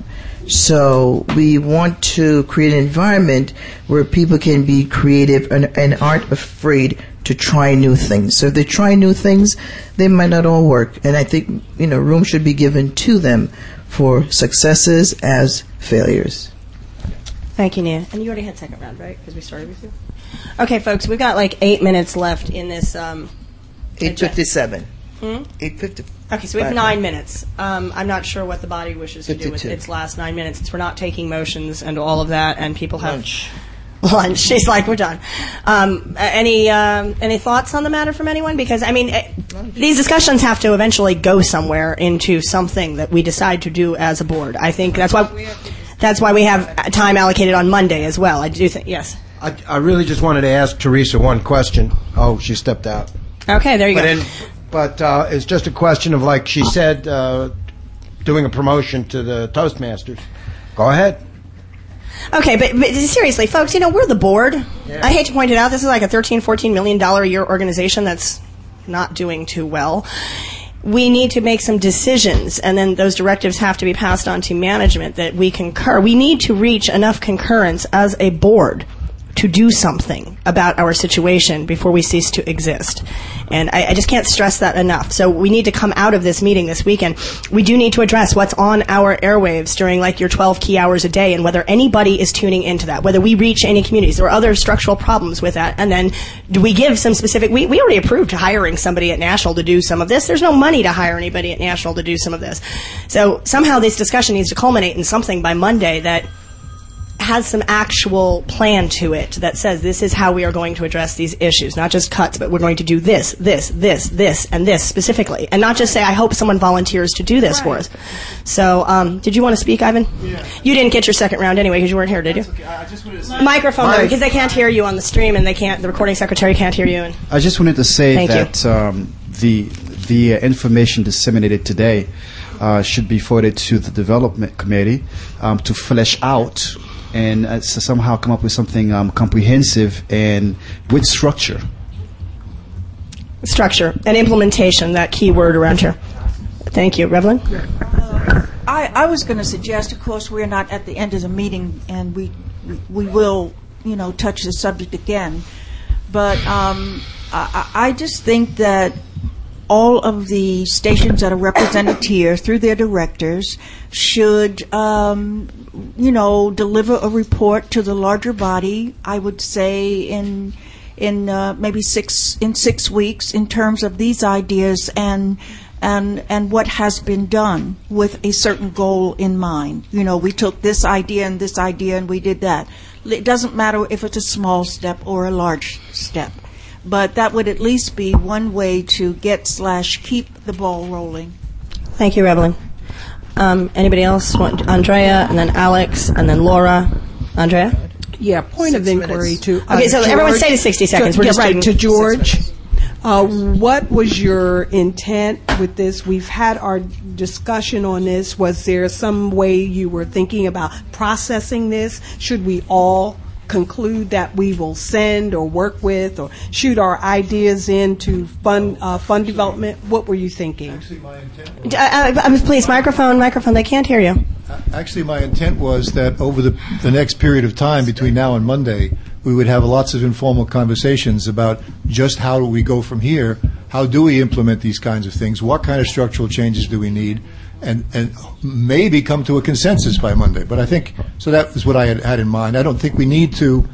So we want to create an environment where people can be creative and, and aren't afraid to try new things. So if they try new things, they might not all work. And I think, you know, room should be given to them for successes as failures. Thank you, Nia. And you already had second round, right? Because we started with you. Okay, folks, we've got like eight minutes left in this. Um, eight fifty-seven. Hmm? eight fifty. Okay, so we have nine minutes. Um, I'm not sure what the body wishes to do with fifty-two. its last nine minutes. Since we're not taking motions and all of that, and people have lunch. Lunch. She's like, we're done. Um, any um, any thoughts on the matter from anyone? Because I mean, it, these discussions have to eventually go somewhere into something that we decide to do as a board. I think that's why that's why we have time allocated on Monday as well. I do think yes. I, I really just wanted to ask Teresa one question. Oh, she stepped out. Okay, there you but go. In, but uh, it's just a question of, like she said, uh, doing a promotion to the Toastmasters. Go ahead. Okay, but, but seriously, folks, you know, we're the board. Yeah. I hate to point it out. This is like a thirteen, fourteen million dollars a year organization that's not doing too well. We need to make some decisions, and then those directives have to be passed on to management that we concur. We need to reach enough concurrence as a board to do something about our situation before we cease to exist. And I, I just can't stress that enough. So we need to come out of this meeting this weekend. We do need to address what's on our airwaves during like your twelve key hours a day and whether anybody is tuning into that, whether we reach any communities. There are other structural problems with that. And then do we give some specific, we, we already approved hiring somebody at National to do some of this. There's no money to hire anybody at National to do some of this. So somehow this discussion needs to culminate in something by Monday that has some actual plan to it that says this is how we are going to address these issues, not just cuts, but we're going to do this, this, this, this, and this specifically, and not just say, I hope someone volunteers to do this right. for us. So, um, did you want to speak, Ivan? Yeah. You didn't get your second round anyway because you weren't here, did you? Okay. I just wanted to say Microphone, though, because they can't hear you on the stream, and they can't. The recording secretary can't hear you. And I just wanted to say Thank that um, the the uh, information disseminated today uh, should be forwarded to the development committee um, to flesh out and uh, so somehow come up with something um, comprehensive and with structure. Structure and implementation, that key word around here. Thank you. Revlin? Uh, I, I was going to suggest, of course, we're not at the end of the meeting, and we we will, you know, touch the subject again. But um, I, I just think that all of the stations that are represented here through their directors should, um, you know, deliver a report to the larger body, I would say in in uh, maybe six in six weeks in terms of these ideas and and and what has been done with a certain goal in mind. You know, we took this idea and this idea and we did that. It doesn't matter if it's a small step or a large step. But that would at least be one way to get slash keep the ball rolling. Thank you, Revlin. Um, anybody else? Want Andrea, and then Alex, and then Laura. Andrea? Yeah, point Six of inquiry minutes. to. Uh, Okay, so George, everyone stay to sixty seconds. To, We're yeah, just right doing to six George. minutes. Uh, what was your intent with this? We've had our discussion on this. Was there some way you were thinking about processing this? Should we all conclude that we will send or work with or shoot our ideas into fund uh, fund development? What were you thinking? Actually, my intent was, Uh, uh, please, microphone, microphone. They can't hear you. actually, my intent was that over the, the next period of time between now and Monday, we would have lots of informal conversations about just how do we go from here, how do we implement these kinds of things, what kind of structural changes do we need, and, and maybe come to a consensus by Monday. But I think, so that was what I had, had in mind. I don't think we need to,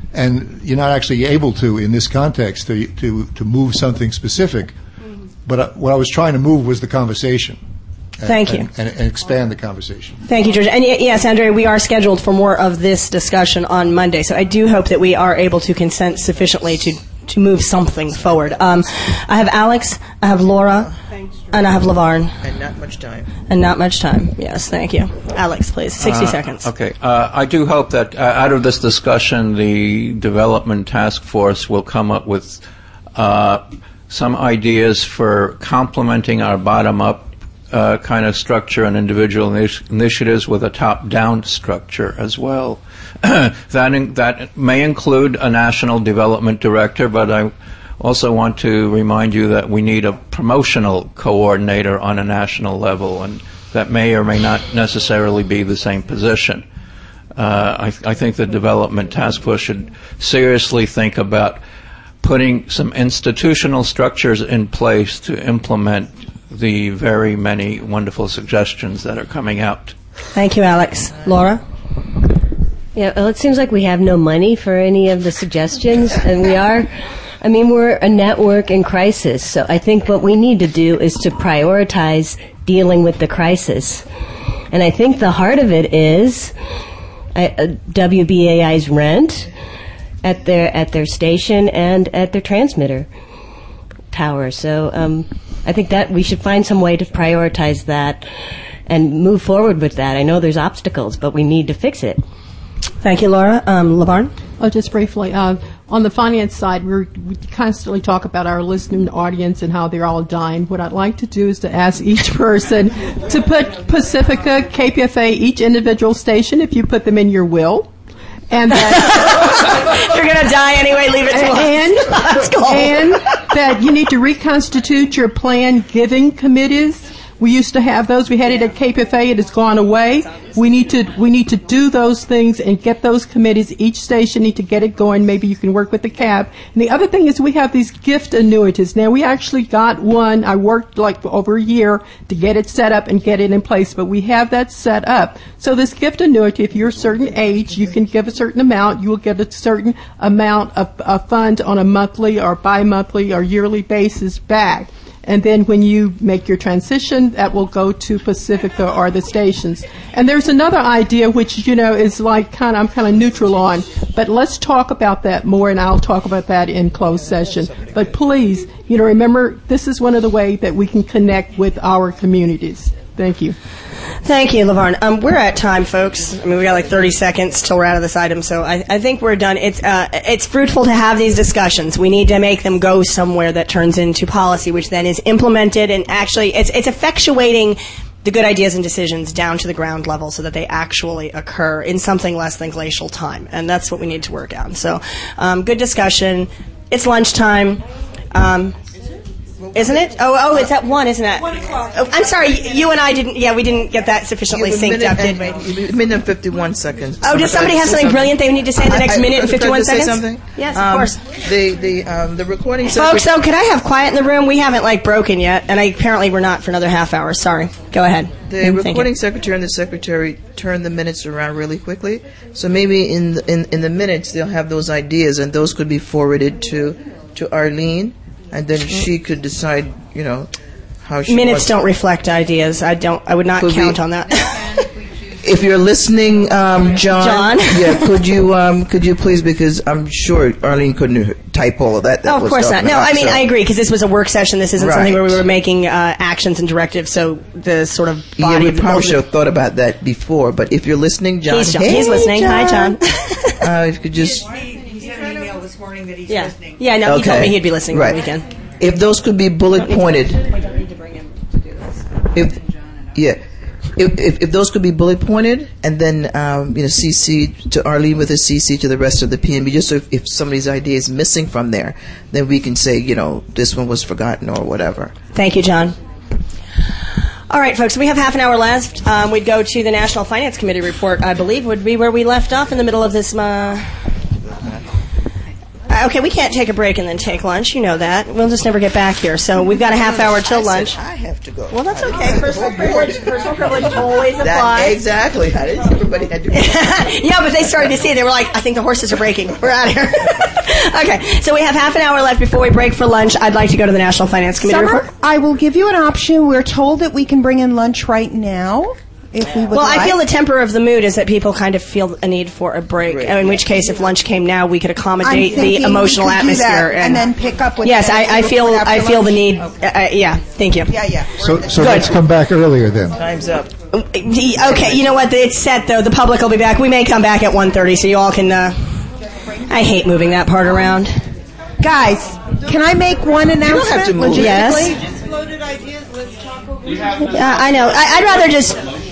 and you're not actually able to in this context, to, to, to move something specific. But I, what I was trying to move was the conversation. And, Thank you. And, and, and expand the conversation. Thank you, George. And y- yes, Andrea, we are scheduled for more of this discussion on Monday, so I do hope that we are able to consent sufficiently to, to move something forward. Um, I have Alex, I have Laura, and I have LaVarn. And not much time. And not much time. Yes, thank you. Alex, please, sixty Uh, seconds. Okay. Uh, I do hope that uh, out of this discussion, the development task force will come up with uh, some ideas for complementing our bottom-up uh, kind of structure and individual initi- initiatives with a top-down structure as well. that in, that may include a national development director, but I also want to remind you that we need a promotional coordinator on a national level, and that may or may not necessarily be the same position. Uh, I, I think the Development Task Force should seriously think about putting some institutional structures in place to implement the very many wonderful suggestions that are coming out. Thank you, Alex. Laura? Yeah, well, it seems like we have no money for any of the suggestions, and we are, I mean, we're a network in crisis, so I think what we need to do is to prioritize dealing with the crisis. And I think the heart of it is uh, W B A I's rent at their at their station and at their transmitter tower. So um, I think that we should find some way to prioritize that and move forward with that. I know there's obstacles, but we need to fix it. Thank you, Laura. Um, LaVarn? Oh, just briefly. Uh, on the finance side, we're, we constantly talk about our listening audience and how they're all dying. What I'd like to do is to ask each person to put Pacifica, K P F A, each individual station, if you put them in your will. And that you're going to die anyway, leave it to and, us. Let's go. And that you need to reconstitute your planned giving committees. We used to have those. We had it at K P F A. It has gone away. We need to we need to do those things and get those committees. Each station need to get it going. Maybe you can work with the C A B. And the other thing is we have these gift annuities. Now, we actually got one. I worked like over a year to get it set up and get it in place, but we have that set up. So this gift annuity, if you're a certain age, you can give a certain amount. You will get a certain amount of a fund on a monthly or bi-monthly or yearly basis back. And then when you make your transition, that will go to Pacifica or the stations. And there's another idea which, you know, is like kind of, I'm kind of neutral on, but let's talk about that more, and I'll talk about that in closed session. But please, you know, remember, this is one of the ways that we can connect with our communities. Thank you. Thank you, LaVarn. Um, we're at time, folks. I mean, we got like thirty seconds till we're out of this item, so I, I think we're done. It's uh, it's fruitful to have these discussions. We need to make them go somewhere that turns into policy, which then is implemented, and actually, it's it's effectuating the good ideas and decisions down to the ground level so that they actually occur in something less than glacial time, and that's what we need to work on. So, um, good discussion. It's lunchtime. Um, Isn't it? Oh, oh, it's at one, isn't it? One o'clock. Oh, I'm sorry, you and I didn't. Yeah, we didn't get that sufficiently synced up, did we? A minute and fifty-one seconds. Oh, does somebody have something brilliant they need to say in the next I, minute and fifty-one seconds? Say something? Yes, of um, course. The the um, the recording. Folks, though, could I have quiet in the room? We haven't like broken yet, and I apparently we're not for another half hour. Sorry. Go ahead. The and recording secretary and the secretary turn the minutes around really quickly, so maybe in the, in in the minutes they'll have those ideas, and those could be forwarded to to Arlene. And then she could decide, you know, how she minutes don't reflect ideas. I don't. I would not could count we, on that. If you're listening, um, John, John, yeah, could you um, could you please, because I'm sure Arlene couldn't type all of that. that oh, of course not. No, I mean so. I agree, because this was a work session. This isn't right. something where we were making uh, actions and directives. So the sort of body. Yeah, we probably should have thought about that before. But if you're listening, John, he's, John. Hey, he's listening. John. Hi, John. uh, if you could just. This morning that he's yeah. listening. Yeah, no, okay. he told me he'd be listening right. over the weekend. If those could be bullet pointed. We don't need to bring him to do this. If, yeah. If, if if those could be bullet pointed and then um, you know C C to Arlene with a C C to the rest of the P N B, just so if, if somebody's idea is missing from there, then we can say, you know, this one was forgotten or whatever. Thank you, John. All right, folks, we have half an hour left. Um, we'd go to the National Finance Committee report, I believe, would be where we left off in the middle of this. Uh, Okay, we can't take a break and then take lunch. You know that. We'll just never get back here. So we've got a half hour till lunch. I have to go. Well, that's okay. Personal privilege, personal privilege always applies. Exactly. I didn't everybody had to go. Yeah, but they started to see it. They were like, I think the horses are breaking. We're out of here. Okay, so we have half an hour left before we break for lunch. I'd like to go to the National Finance Committee Summer, report. I will give you an option. We're told that we can bring in lunch right now. If we would well, like. I feel the temper of the mood is that people kind of feel a need for a break. break. In which case, if lunch came now, we could accommodate the emotional atmosphere and, and then pick up with. Yes, I, I feel. I feel lunch. the need. Okay. Uh, yeah, thank you. Yeah, yeah. So, so Good. let's come back earlier then. Time's up. Okay, you know what? It's set though. The public will be back. We may come back at one thirty, so you all can. Uh, I hate moving that part around. Guys, can I make one announcement? You don't have to move. Yes. Just floated ideas. Let's talk over Yeah, I know. I, I'd rather just.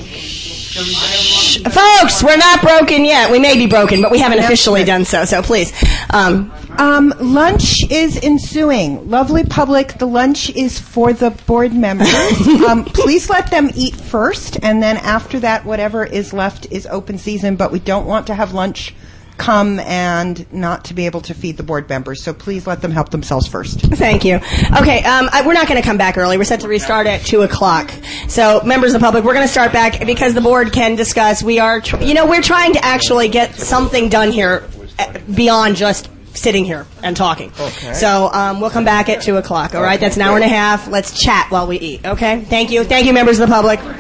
Folks, we're not broken yet. We may be broken, but we haven't officially done so. So please. Um, Um, lunch is ensuing. Lovely public, the lunch is for the board members. um, please let them eat first, and then after that, whatever is left is open season, but we don't want to have lunch come and not to be able to feed the board members. So please let them help themselves first. Thank you. Okay, um, I, we're not going to come back early. We're set to restart at two o'clock. So, members of the public, we're going to start back because the board can discuss. We are, tr- you know, we're trying to actually get something done here beyond just sitting here and talking. Okay. So um, we'll come back at two o'clock, all right? That's an hour and a half. Let's chat while we eat, okay? Thank you. Thank you, members of the public.